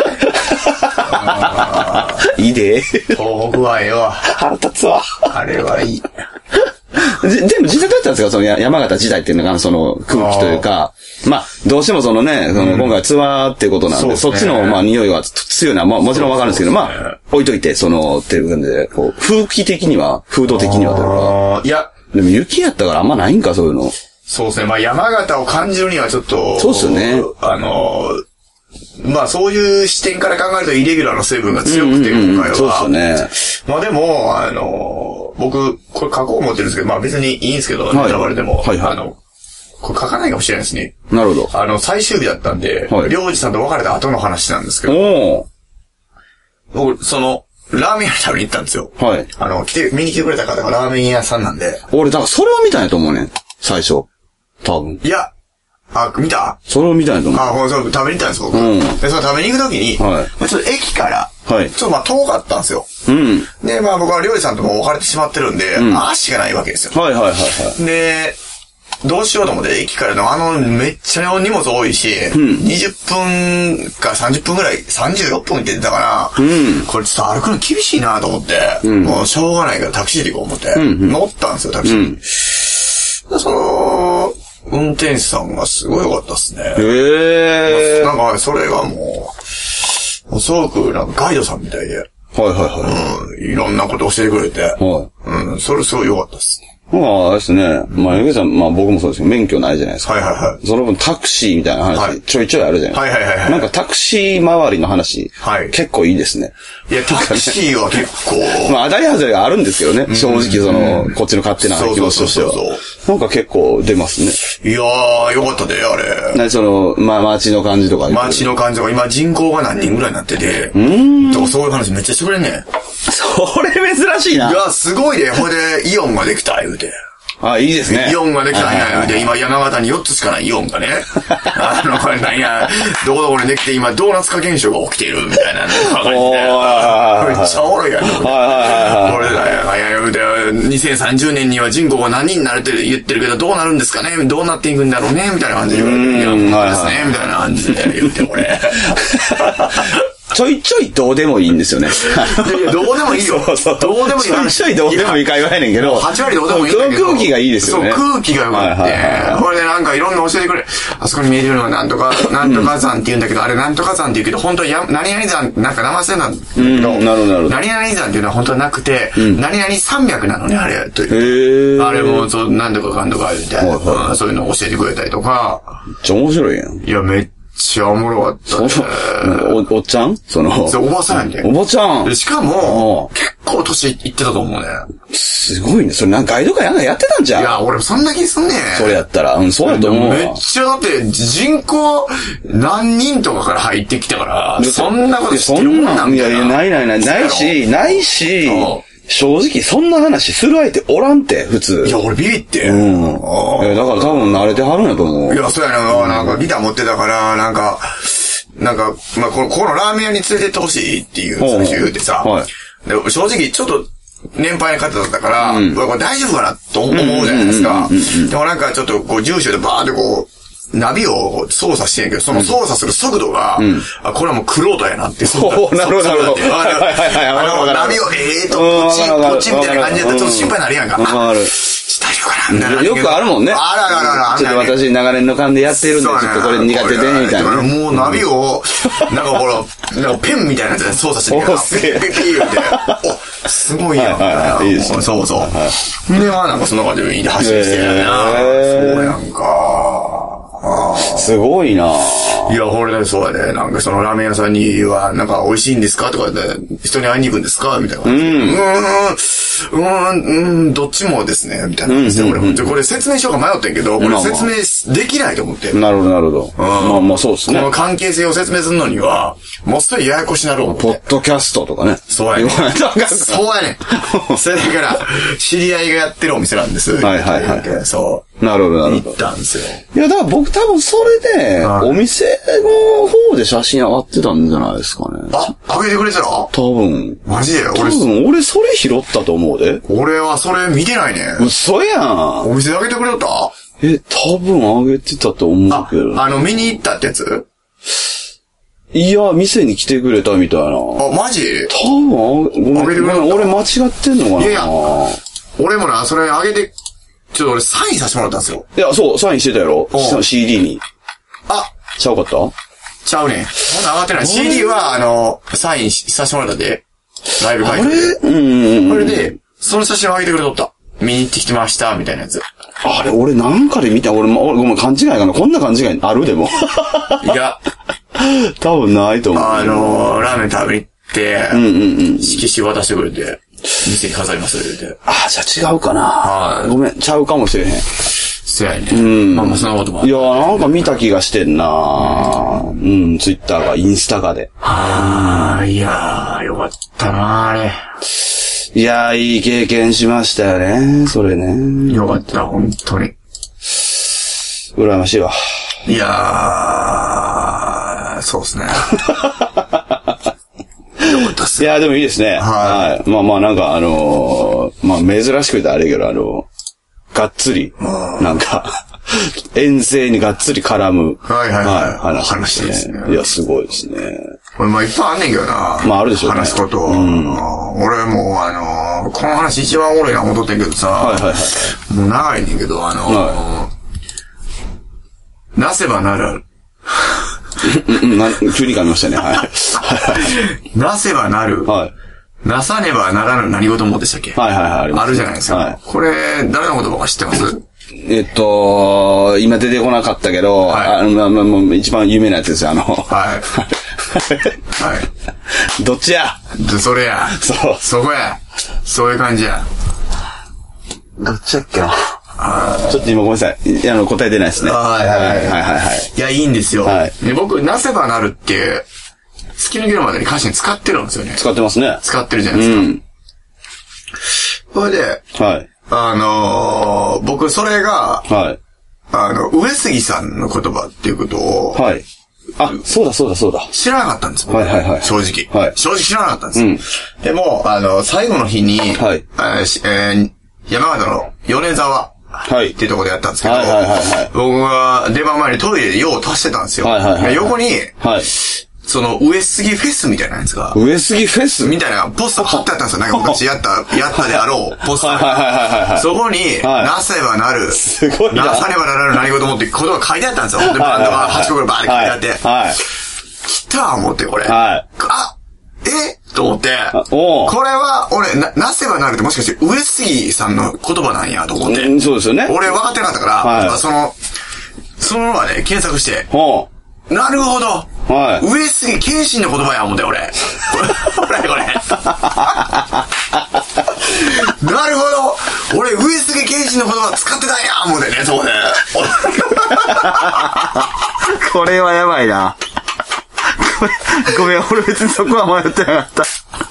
A: いいで。
B: 東北はええわ。
A: 腹立つわ。
B: あれはいい。
A: でも実際どうやったんですか？その山形時代っていうのが、その空気というか、まあ、どうしてもそのね、今回ツアーっていうことなんで、そっちのまあ匂いは強いのはもちろんわかるんですけど、まあ、置いといて、っていう感じで、風土的にはというか。
B: いや。
A: でも雪やったからあんまないんか、そういうの。
B: そうですね。まあ山形を感じるにはちょっと。
A: そうですよね。
B: まあそういう視点から考えるとイレギュラーの成分が強くて、今回は。
A: そうですよね。
B: まあでも、僕、これ書こう思ってるんですけど、まあ別にいいんですけど、ネタバレでも。これ書かないかもしれないですね。
A: なるほど。
B: 最終日だったんで、りょうじさんと別れた後の話なんですけど、僕、ラーメン屋に食べに行ったんですよ。はい。見に来てくれた方がラーメン屋さんなんで。
A: 俺、だからそれを見たんやと思うねん。最初。多分。
B: いや、見た？
A: それを見たんやと思う。
B: そう、食べに行ったんですよ、僕。で、食べに行くときに、ちょっと駅から、ちょっと遠かったんですよ。で、まあ僕はりょうじさんとも別れてしまってるんで、足がないわけですよ。で、どうしようと思って、駅からのめっちゃ荷物多いし、20分か30分ぐらい、36分って言ってたから、これちょっと歩くの厳しいなと思って、もうしょうがないからタクシーで行こう思って、乗ったんですよ、タクシーに。運転手さんがすごい良かったっすね。なんか、それがもう、すごくなんかガイドさんみたいで。いろんなこと教えてくれて。それすごい良かったっすね。
A: ああですね。まあ、ゆげさん、まあ僕もそうですけど、免許ないじゃないですか。その分タクシーみたいな話、ちょいちょいあるじゃないですか。なんかタクシー周りの話、結構いいですね。
B: いや、タクシーは結構。
A: まあ、当たり外れがあるんですけどね。正直こっちの勝手な気持ちとしては。なんか結構出ますね。
B: いやー、よかったで、あれ。
A: まあ、街の感じとか。
B: 街の感じとか、今人口が何人ぐらいになってて。とかそういう話めっちゃしてくれんねん。
A: それ珍しいな。
B: いや、すごいで、ほいで、イオンができた、言うて。
A: あ、いいですね。
B: イオンができたんや、言うて、今山形に4つしかないイオンがね。これなんや、どこどこにできて今ドーナツ化現象が起きている、みたいな感じで。めっちゃおもろいやん。これだよ、言うて、2030年には人口が何人になるって言ってるけど、どうなるんですかね？どうなっていくんだろうねみたいな感じで言われて。いや、そうですね、みたいな感じで言って、これ。
A: ちょいちょいどうでもいいんですよね。
B: いや、どうでもいいよ。
A: そう。
B: どうでもいいよ。
A: ちょいちょいどうでもいい会話やねんけど。
B: 8割どうでもいいんだけど。
A: 空気がいいですよね。
B: そう、空気が良かって。これでなんかいろんな教えてくれ。あそこに見えてるのがなんとか山って言うんだけど、あれなんとか山って言うけど、本当に何々山、なんか生瀬なんだけど、
A: なるほど。
B: 何々山っていうのは本当になくて、何々山脈なのね、あれ、という。あれも、そう、なんとかかんとかみたいな。そういうのを教えてくれたりとか。
A: めっちゃ面白いやん。
B: いや、めっちゃおもろかったね。
A: おっちゃん
B: おばさんやんけ。
A: おばちゃん。
B: しかも、結構年いってたと思うね。
A: すごいね。それなんかガイドかやってたんじゃん。
B: いや、俺そんな気すんね
A: それやったら。そうやと思うわ。
B: めっちゃだって人口何人とかから入ってきたから、そんなことしてるもんなんだよ。
A: いや、ないし、正直そんな話する相手おらんて、普通。
B: いや、俺ビビって。
A: だから多分慣れてはるんやと思う。
B: いや、そうやな、なんかギター持ってたから、なんか、まあ、このラーメン屋に連れてってほしいっていう、最初言うてさ。で正直、ちょっと、年配の方だったから、これ大丈夫かなと思うじゃないですか。でもなんかちょっとこう住所でバーってこう、ナビを操作してんけど、その操作する速度が、これはもうクロートやなって。
A: なるほど。
B: ナビをこっちみたいな感じで、ちょっと心配になるやんか。大丈夫かなみたいな。
A: よくあるもんね。
B: ある。
A: ちょっと私長年の勘でやってるんで、ちょっとこれ苦手で、みたいな。
B: もうナビを、なんかほら、なんかペンみたいなやつで操作してるから、ピーって、お、すごいやん。いいですね。そう。で、まあなんかそんな感じでいいで走ってきてるな。そうやんか。
A: すごいな。
B: いや、これね、そうやね。なんかそのラーメン屋さんには、なんか美味しいんですかとかで、人に会いに行くんですかみたいな感じ。どっちもですね。みたいな感じで、俺これ説明しようか迷ってんけど、これ説明できないと思って。
A: なるほど。まあそうですね。
B: この関係性を説明するのには、もっそりややこしなる思って。
A: ポッドキャストとかね。
B: そうやね。そうやね。それだから、知り合いがやってるお店なんです。
A: はい。
B: そう。
A: なるほど。
B: 行ったんですよ。
A: いや、だから僕多分それで、お店の方で写真上がってたんじゃないですかね。
B: 上げてくれてたの？
A: 多分。
B: マジで？
A: 俺それ拾ったと思うで。
B: 俺はそれ見てないね。
A: 嘘やん。
B: お店で上げてくれとった？
A: 多分上げてたと思うけど。
B: 見に行ったってやつ？
A: いや、店に来てくれたみたいな。
B: マジ？
A: 多分、ごめん、俺間違ってんのかな？
B: いや、俺もな、それ上げて、ちょっと俺サインさせてもらったんですよ。
A: いや、そう、サインしてたやろ？ CD に。ちゃうかった？
B: ちゃうねん。まだ上がってない。CD は、サインさせてもらったで。ライブ会場で。これで、その写真を上げてくれとった。見に行ってきてました、みたいなやつ。
A: あれ、俺なんかで見た。俺ごめん、勘違いかな。こんな勘違いあるでも。
B: いや。
A: 多分ないと思う。
B: ラーメン食べに行って、色紙渡してくれて、店に飾りますって言って。
A: じゃあ違うかな。ごめん、ちゃうかもしれへん。
B: そうやね。まあそんなこともある。
A: いや、なんか見た気がしてんな。ツイッターが、インスタがで。
B: いやー、よかったなあれ。
A: いやー、いい経験しましたよね、それね。
B: よかった、本当に。
A: 羨ましいわ。
B: いやー、そうっすね。よかったっす。
A: いや、でもいいですね。はい。まあなんかまあ珍しくてあれけど、がっつり、なんか、遠征にがっつり絡む。話ですね。いや、すごいですね。
B: これまあいっぱいあんねんけどな。
A: まああるでしょうね。
B: 話すこと。俺もこの話一番おもろいな思っとってんけどさ。もう長いねんけど、なせばなる。
A: 急に噛みましたね。
B: なせばなる。なさねばならぬ何事もでしたっけ？あるじゃないですか。これ、誰の言葉か知ってます？
A: 今出てこなかったけど、一番有名なやつですよ、どっちや？
B: それや。そこや。そういう感じや。
A: どっちやっけな。ちょっと今ごめんなさい。答え出ないですね。
B: いや、いいんですよ。僕、なせばなるって、突き抜けるまでに歌詞に使ってるんですよね。
A: 使ってますね。
B: 使ってるじゃないですか。それで、僕、それが、上杉さんの言葉っていうことを、そうだ。知らなかったんです、僕。正直。正直知らなかったんです。でも、最後の日に、山形の米沢、っていうところでやったんですけど、僕は出番前にトイレで用を足してたんですよ。横に、 その、上杉フェスみたいなやつが。
A: 上杉フェス
B: みたいなポスター貼ってあったんですよ。なんか昔やったであろう、ポスター。
A: はい。
B: そこに、なせばなる。
A: すごいな。
B: なさねばならぬ何事もって言葉書いてあったんですよ。で、バンドが8個ぐらいバーって書いてあって。はい。来た思って、これ。はい。と思って、これは、俺、なせばなるってもしかして上杉さんの言葉なんやと思って。
A: そうですよね。
B: 俺分かってなかったから、そのはね、検索して、なるほど。はい。上杉謙信の言葉や思って、俺。これ。なるほど。俺、上杉謙信の言葉使ってたんや思ってね、そうね。
A: これはやばいな。ごめん、俺別にそこは迷ってなかった。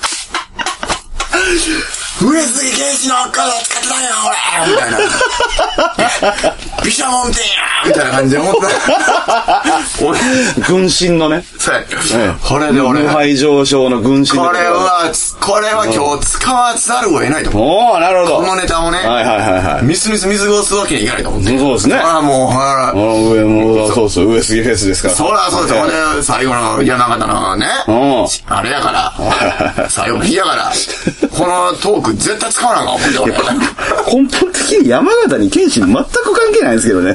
B: 上杉謙信の言葉使ってたんや、俺みたいな。ビシャモンテンやみたいな感じで思った。
A: 軍神のね。
B: そうや。これで俺。
A: 無敗上昇の軍神の。
B: これは今日使わざるを得ないと思う。
A: なるほど。
B: このネタをね。はい。ミス水を吸うわけにいかないと思って。
A: そうですね。そうそう、上杉フェスですから。
B: そうです。ほんで、最後の山形のね。あれやから。最後の日やから。このトーク絶対使わなあかん思って俺。
A: 根本的に山形に謙信全く関係ないんですけどね。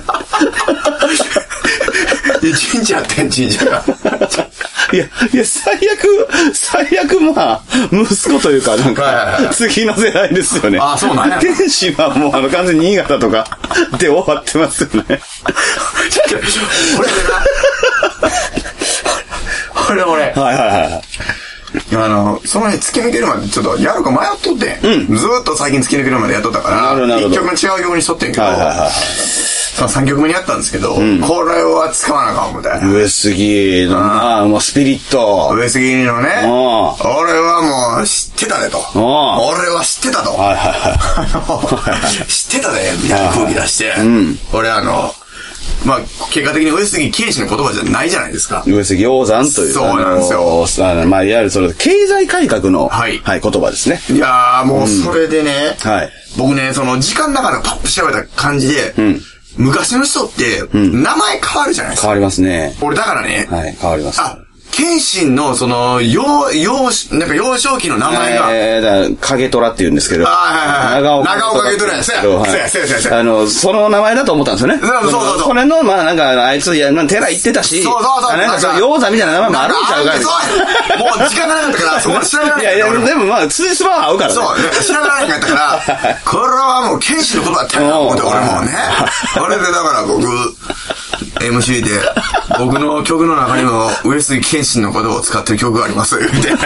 B: 神社やってん、神社が。
A: いや、最悪まあ、息子というか、なんか、次の世代ですよね。
B: あ、そうなんや。
A: 謙信はもう完全に新潟とかで終わってますよね。
B: 俺。
A: はい。
B: その辺突き抜けるまでちょっとやるか迷っとって、ずーっと最近突き抜けるまでやっとったから、1曲目違う曲にしとってんけど、その3曲目にやったんですけど、これは使わなあかん思ったよ。
A: 上杉の、もうスピリット。
B: 上杉のね、俺はもう知ってたでと。俺は知ってたと。知ってたで、みたいな空気出して、俺まあ、結果的に上杉謙信の言葉じゃないじゃないですか。
A: 上杉鷹山という。
B: そうなんですよ。
A: まあ、いわゆるそれ、経済改革の、言葉ですね。
B: いやー、もうそれでね、僕ね、その時間だからパッと調べた感じで、昔の人って、名前変わるじゃないですか。
A: 変わりますね。
B: 俺だからね、
A: 変わります。
B: 謙信の、その、幼少期の名前が。
A: 影虎って言うんですけど。
B: 長岡影虎や。そう
A: や。その名前だと思ったんですよね。
B: そう。
A: これの、まあなんか、あいつ、寺行ってたし。
B: そう。
A: なんか、鷹山みたいな名前もあるんちゃうか
B: もう時間がなかったから、そこ知らない。
A: いや、でもまあ、ついすば合うからね。
B: そう、知らないんやったから、これはもう謙信の言葉だったよ、思って、俺もね。あれでだから僕、MC で、僕の曲の中にも、上杉謙信の言葉を使ってる曲があります、みたいな。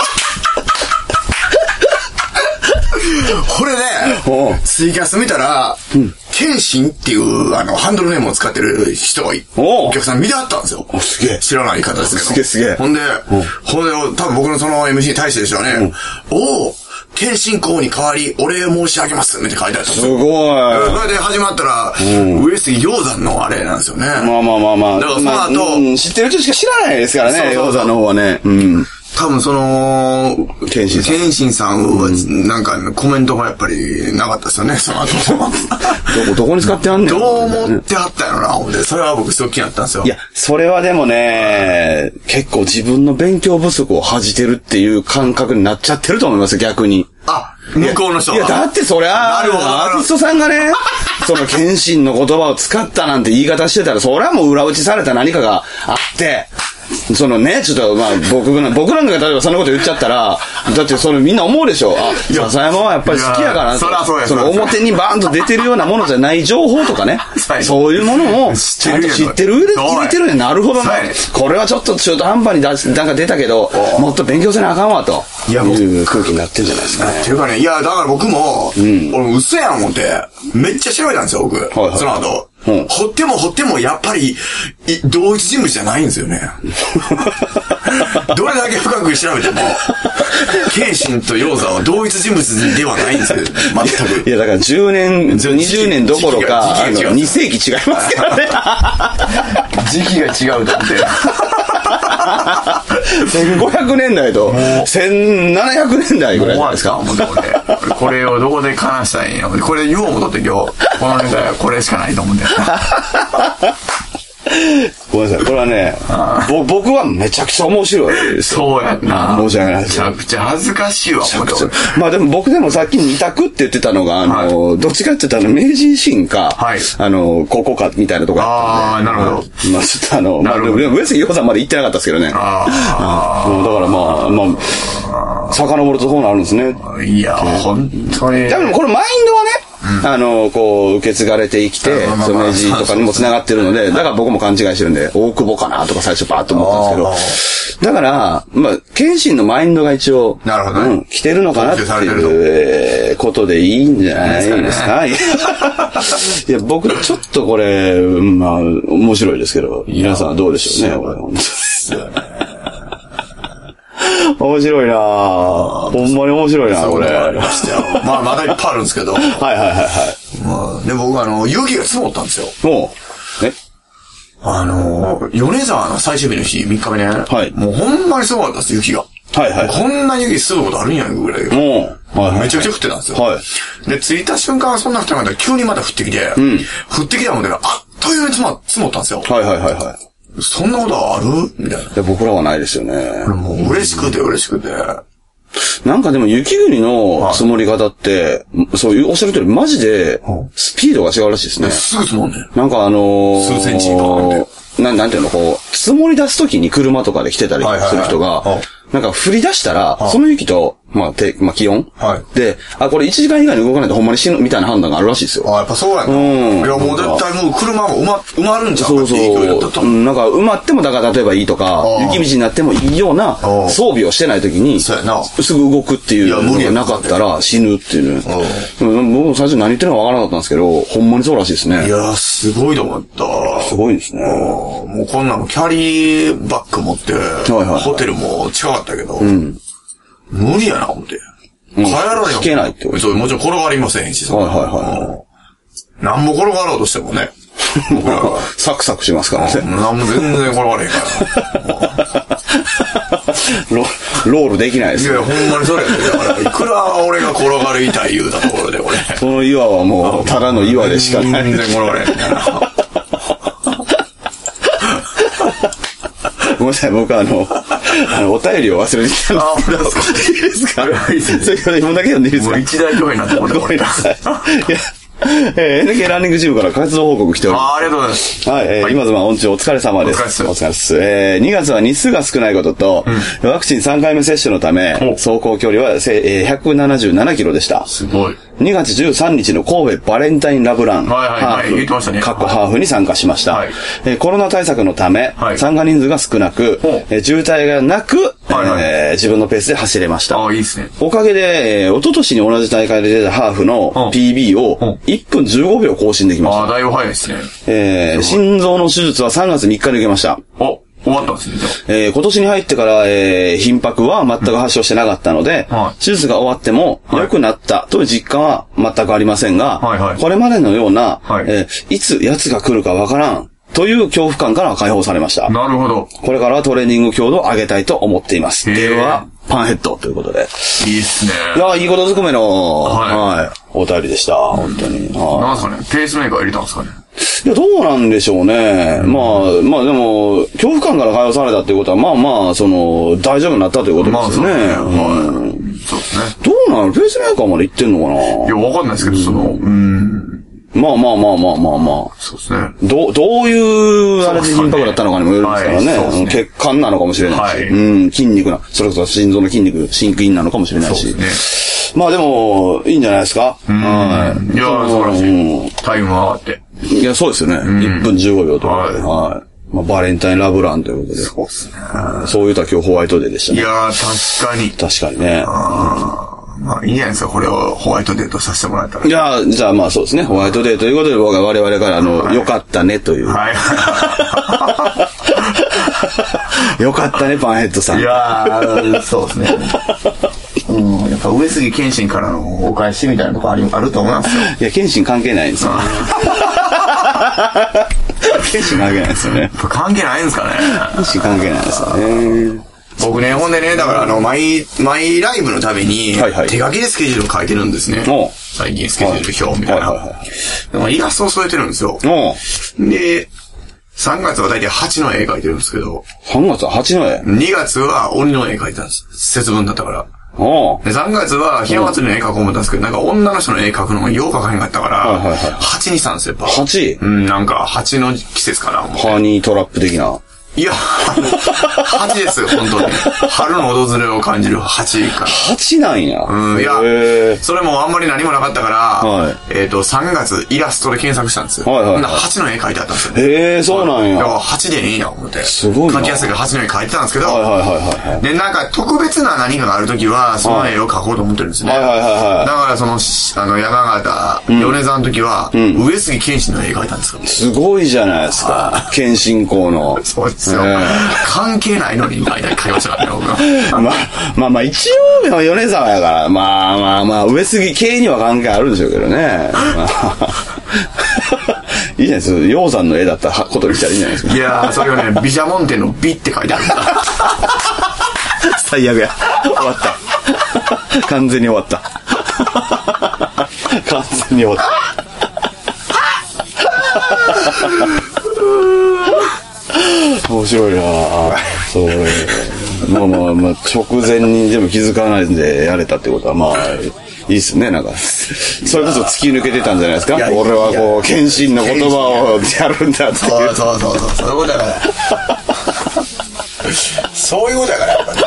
B: これね、ツイキャス見たら、謙信っていうハンドルネームを使ってる人がお客さん見てあったんですよ。
A: すげえ。
B: 知らない方ですけど。
A: すげえ。
B: ほんで、多分僕のその MC に対してでしょうね。謙信公に代わりお礼申し上げますって書いてあったんですよ。
A: すごい。
B: それで始まったら、上杉鷹山のあれなんですよね。
A: まあ。
B: だからその後、
A: 知ってる人しか知らないですからね、鷹山の方はね。
B: 多分その、謙信さんは、なんかコメントがやっぱりなかったですよね、その後。
A: どこに使ってあんねん。
B: どう思ってあったよな、ほんで。それは僕すごく気になったんですよ。
A: いや、それはでもね、結構自分の勉強不足を恥じてるっていう感覚になっちゃってると思いますよ、逆に。
B: 向こうの人は。
A: いや、だってそりゃ、アーティストさんがね、その謙信の言葉を使ったなんて言い方してたら、そりゃもう裏打ちされた何かがあって、そのね、ちょっとまあ僕なんか例えばそんなこと言っちゃったら、だってそれみんな思うでしょ。笹山はやっぱり好きやから、その表にバーンと出てるようなものじゃない情報とかね、そういうものをちゃんと知ってる上で入れてるね。なるほどな。これはちょっと中途半端になんか出たけど、もっと勉強せなあかんわという空気になってるんじゃないですかね。
B: っていうかね、いやだから僕も、俺嘘やん思って、めっちゃ調べたんですよ僕。その後。掘ってもやっぱり同一人物じゃないんですよね。どれだけ深く調べても謙信と鷹山は同一人物ではないんですよ、全く。
A: いやだから10年20年どころか2世紀違いますからね。
B: 時期が違うと思って。
A: 1500年代と1700年代ぐらいじゃないですか。
B: これをどこで話したらいいの？これ言おうもとって今日このネタこれしかないと思うんだよ。
A: ごめんなさい。これはね、僕はめちゃくちゃ面白いですよ。
B: そうやんな。
A: 申し訳ないです。
B: めちゃくちゃ恥ずかしいわ、
A: まあでも僕でもさっき二択って言ってたのが、どっちかって言ったら明治維新か、ここかみたいなとこやったんで。
B: なるほど。
A: まあちょっと上杉洋さんまで行ってなかったですけどね。だからまあ、遡るとそうなるんですね。
B: いや、本当に。
A: でもこのマインドはね、こう、受け継がれて生きて、明治とかにも繋がってるので、だから僕も勘違いしてるんで、大久保かなとか最初パーッと思ったんですけど、だから、まあ、謙信のマインドが一応、来てるのかなっていうことでいいんじゃないですか。いや、僕ちょっとこれ、まあ、面白いですけど、皆さんはどうでしょうね、これ。面白いなぁ。ほんまに面白いなぁ、これ。
B: まあ、まだいっぱいあるんですけど。はい
A: はいはいはい。
B: まあ、で、僕雪が積もったんですよ。
A: もう、
B: 米沢の最終日の日、3日目ね。はい。もうほんまにすごかったです、雪が。はいはい。こんな雪することあるんやんぐらい。もう、めちゃくちゃ降ってたんですよ。はい。で、着いた瞬間はそんな降ってなかったら、急にまた降ってきて、降ってきたもんで、あっという間に積もったんですよ。はいはいはいはい。そんなことあるみたいな。
A: 僕らはないですよね。
B: もう嬉しくて。
A: なんかでも雪国の積もり方って、そういうおっしゃる通りマジでスピードが違うらしいですね。
B: すぐ積もんね。
A: なんか
B: 数センチ
A: なんていうの、こう、積もり出すときに車とかで来てたりする人が、なんか降り出したら、その雪と、まあ、気温で、これ1時間以外に動かないとほんまに死ぬみたいな判断があるらしいですよ。
B: やっぱそうやな。いや、もう絶対もう車も埋まるんちゃうかって勢いだったと。
A: なんか埋まっても、だから例えばいいとか、雪道になってもいいような装備をしてないときに、すぐ動くっていうのがなかったら死ぬっていうね。僕も最初何言ってるのかわからなかったんですけど、ほんまにそうらしいですね。
B: いや、すごいと思った。
A: すごいですね。
B: もうこんなのキャリーバッグ持って、ホテルも近かったけど、無理やな、思って。帰らないよ。
A: 引けないってこと。
B: そう、もちろん転がりませんし、何も転がろうとしてもね。
A: サクサクしますからね。
B: 何も全然転がれへんから。
A: ロールできないですよ。
B: いや、ほんまにそれやで。だから、いくら俺が転がる痛い言うたところで、俺。
A: その岩はもう、ただの岩でしかない。
B: 全然転がれへんみたいな。
A: ごめんなさい、僕お便りを忘れてきたんですけど。いいですか？いいです。それ今だけ読んでいいですか？
B: もう一大共演になって思ってごめんなさい。
A: NK ランニングチームから活動報告来ております。
B: ありがとうございます。
A: はい、今妻音中お疲れ様です。お疲れです。2月は日数が少ないことと、ワクチン3回目接種のため、走行距離は177キロでした。
B: すごい。
A: 2月13日の神戸バレンタインラブラン、ハーフ、ハーフに参加しました。コロナ対策のため、参加人数が少なく、渋滞がなく、自分のペースで走れました。
B: いいですね。
A: おかげで、一昨年に同じ大会で出たハーフの PB を1分15秒更新できました。
B: だいぶ早いですね。
A: 心臓の手術は3月3日に受けました。
B: 終わったんですね、
A: じゃあ。今年に入ってから、頻迫は全く発症してなかったので、手術が終わっても良くなったという実感は全くありませんが、これまでのような、いつ奴が来るかわからんという恐怖感から解放されました。
B: なるほど。
A: これからはトレーニング強度を上げたいと思っています。では、パンヘッドということで。
B: いいっすね。
A: いや、いいことずくめの、お便りでした。本当に。
B: なんすかね、ペースメーカー入れたんですかね。
A: いや、どうなんでしょうね。まあでも、恐怖感から解放されたっていうことは、大丈夫になったということですね。
B: そうですね。
A: どうなの？ペースメーカーまで行ってんのかな？
B: いや、わかんないですけど、
A: まあ。
B: そうですね。
A: どういう、あれで頻迫だったのかにもよるんですからね。血管なのかもしれないし。筋肉それこそ心臓の筋肉、心筋なのかもしれないし。まあでも、いいんじゃないですか？
B: はい。いや、素晴らしい。タイム上がって。
A: いや、そうですよね。1分15秒とかで。はい。まあ、バレンタインラブランということで。
B: そうですね。
A: そういうと今日ホワイトデーでしたね。
B: いやー、確かに。
A: 確かにね。
B: まあ、いいんじゃないですか、これをホワイトデーとさせてもらえたら。
A: いや、じゃあまあそうですね。ホワイトデーということで、僕は我々から良かったねという。はい。良かったね、パンヘッドさん。
B: いやー、そうですね。やっぱ上杉謙信からのお返しみたいなとこあると思いますよ。
A: いや、謙信関係ないんですよね。謙信関係ないですよね。
B: 関係ないんですかね。
A: 謙信関係ないですよね。
B: 僕ね、ほんでね、だからマイライブのために、手書きでスケジュールを書いてるんですね。最近スケジュール表みたいな。イラストを添えてるんですよ。で、 3月は大体蜂の絵描いてるんですけど。
A: 3月は蜂の絵
B: ?2 月は鬼の絵描いてたんです。節分だったから。で、3月はひな祭りの絵描こう思ったんですけど、なんか女の人の絵描くのがよう描かへんかったから、蜂にしたんですよ、やっぱ。
A: 蜂？
B: なんか蜂の季節かな、思って。
A: ハニートラップ的な。
B: いや、蜂ですよ、本当に。春の訪れを感じる蜂か。
A: 蜂なんや。
B: いや、それもあんまり何もなかったから、3月イラストで検索したんですよ。蜂の絵描いてあったんですよ。
A: へえ、そうなんや。
B: だから蜂でいいや、思って。
A: すごいな。
B: 描きやすいから蜂の絵描いてたんですけど、で、なんか特別な何かがあるときは、その絵を描こうと思ってるんですね。だからその、山形、米沢の時は、上杉謙信の絵描いたんですよ。
A: すごいじゃないですか。謙信公の。
B: そうですよ。関係ないのにみたいな買いましたからね、僕
A: は。まあ一応、米沢やから、まあ、上杉系には関係あるんでしょうけどね。いいじゃないですか。楊さんの絵だったことにしたらいいんじゃないですか。
B: いやー、それをね、毘沙門天の美って書いてあるんだ。
A: 最悪や。終わった。完全に終わった。完全に終わった。面白いなぁ。そう。まあ、直前にでも気づかないでやれたってことは、まあ、いいっすね、なんか。それこそ突き抜けてたんじゃないですか。俺はこう、謙信の言葉をやるんだって。
B: そういうことだから。そういうことだから、やっぱりね。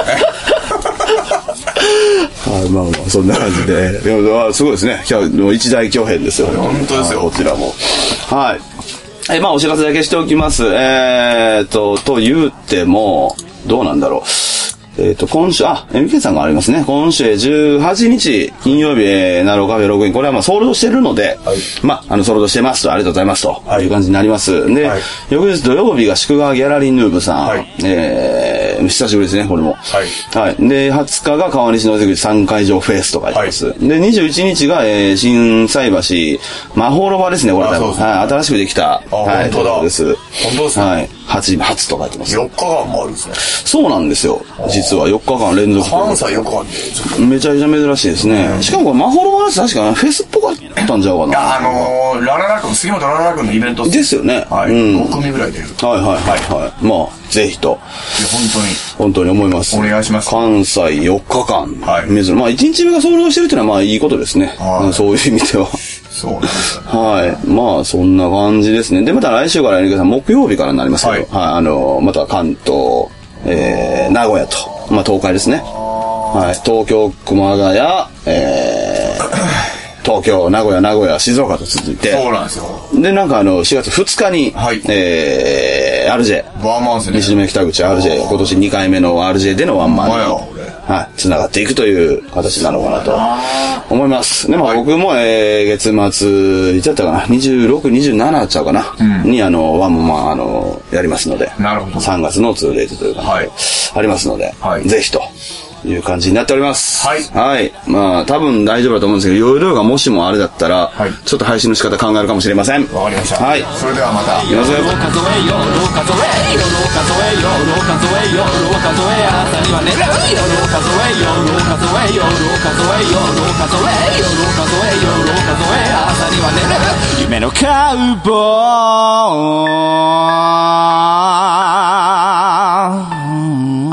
A: まあ、そんな感じで。でも、すごいですね。一大巨編ですよ。
B: 本当ですよ。
A: こちらも。はい。まあ、お知らせだけしておきます。と言うても、どうなんだろう。今週、MK さんがありますね。今週18日、金曜日、ナローカフェログイン。これはまあ、ソールドしてるので、まあ、ソールドしてますと、ありがとうございますと、いう感じになります。で、翌日土曜日が宿川ギャラリーヌーブさん。久しぶりですね、これも。はい。で、20日が川西の出口3会場フェスと書いてます。で、21日が、心斎橋、魔法ロバですね、これ多分。新しくできた。
B: はい、本当だ。
A: です。
B: 本当ですね。
A: はい。初と書いてます。
B: 4日間もあるんですね。
A: そうなんですよ。実は4日間連続。
B: 関西4日間
A: で。めちゃめちゃ珍しいですね。しかもこれ、魔法の話確かフェスっぽかったんちゃうかな。
B: ラララ君、杉本ラララ君のイベント
A: ですよね。
B: はい。5組ぐらいで。
A: はい。まあ、ぜひと。本当に思います。
B: お願いします。
A: 関西4日間。はい。まあ、1日目がソールドしてるっていうのはまあいいことですね。そういう意味では。
B: そうなんですね。
A: はい。まあ、そんな感じですね。で、また来週から木曜日からになりますけど、はい。また関東、名古屋と、まあ、東海ですね。はい。東京、熊谷、東京、名古屋、静岡と続いて。
B: そうなんですよ。
A: で、なんか4月2日に、RJ。
B: ワンマンですね。
A: 西宮北口 RJ。今年2回目の RJ でのワンマンに。はい。繋がっていくという形なのかなと思います。でも僕も、月末、いつだったかな ?26、27ちゃうかな、にワンマン、やりますので。
B: なるほど。
A: 3月の2デートという感じで。ありますので。ぜひと。いう感じになっております。はい。まあ、多分大丈夫だと思うんですけど、容量がもしもあれだったら、ちょっと配信の仕方考えるかもしれません。
B: わかりました。
A: はい。
B: それではまた。
A: いきますよ。夢のカウボーイ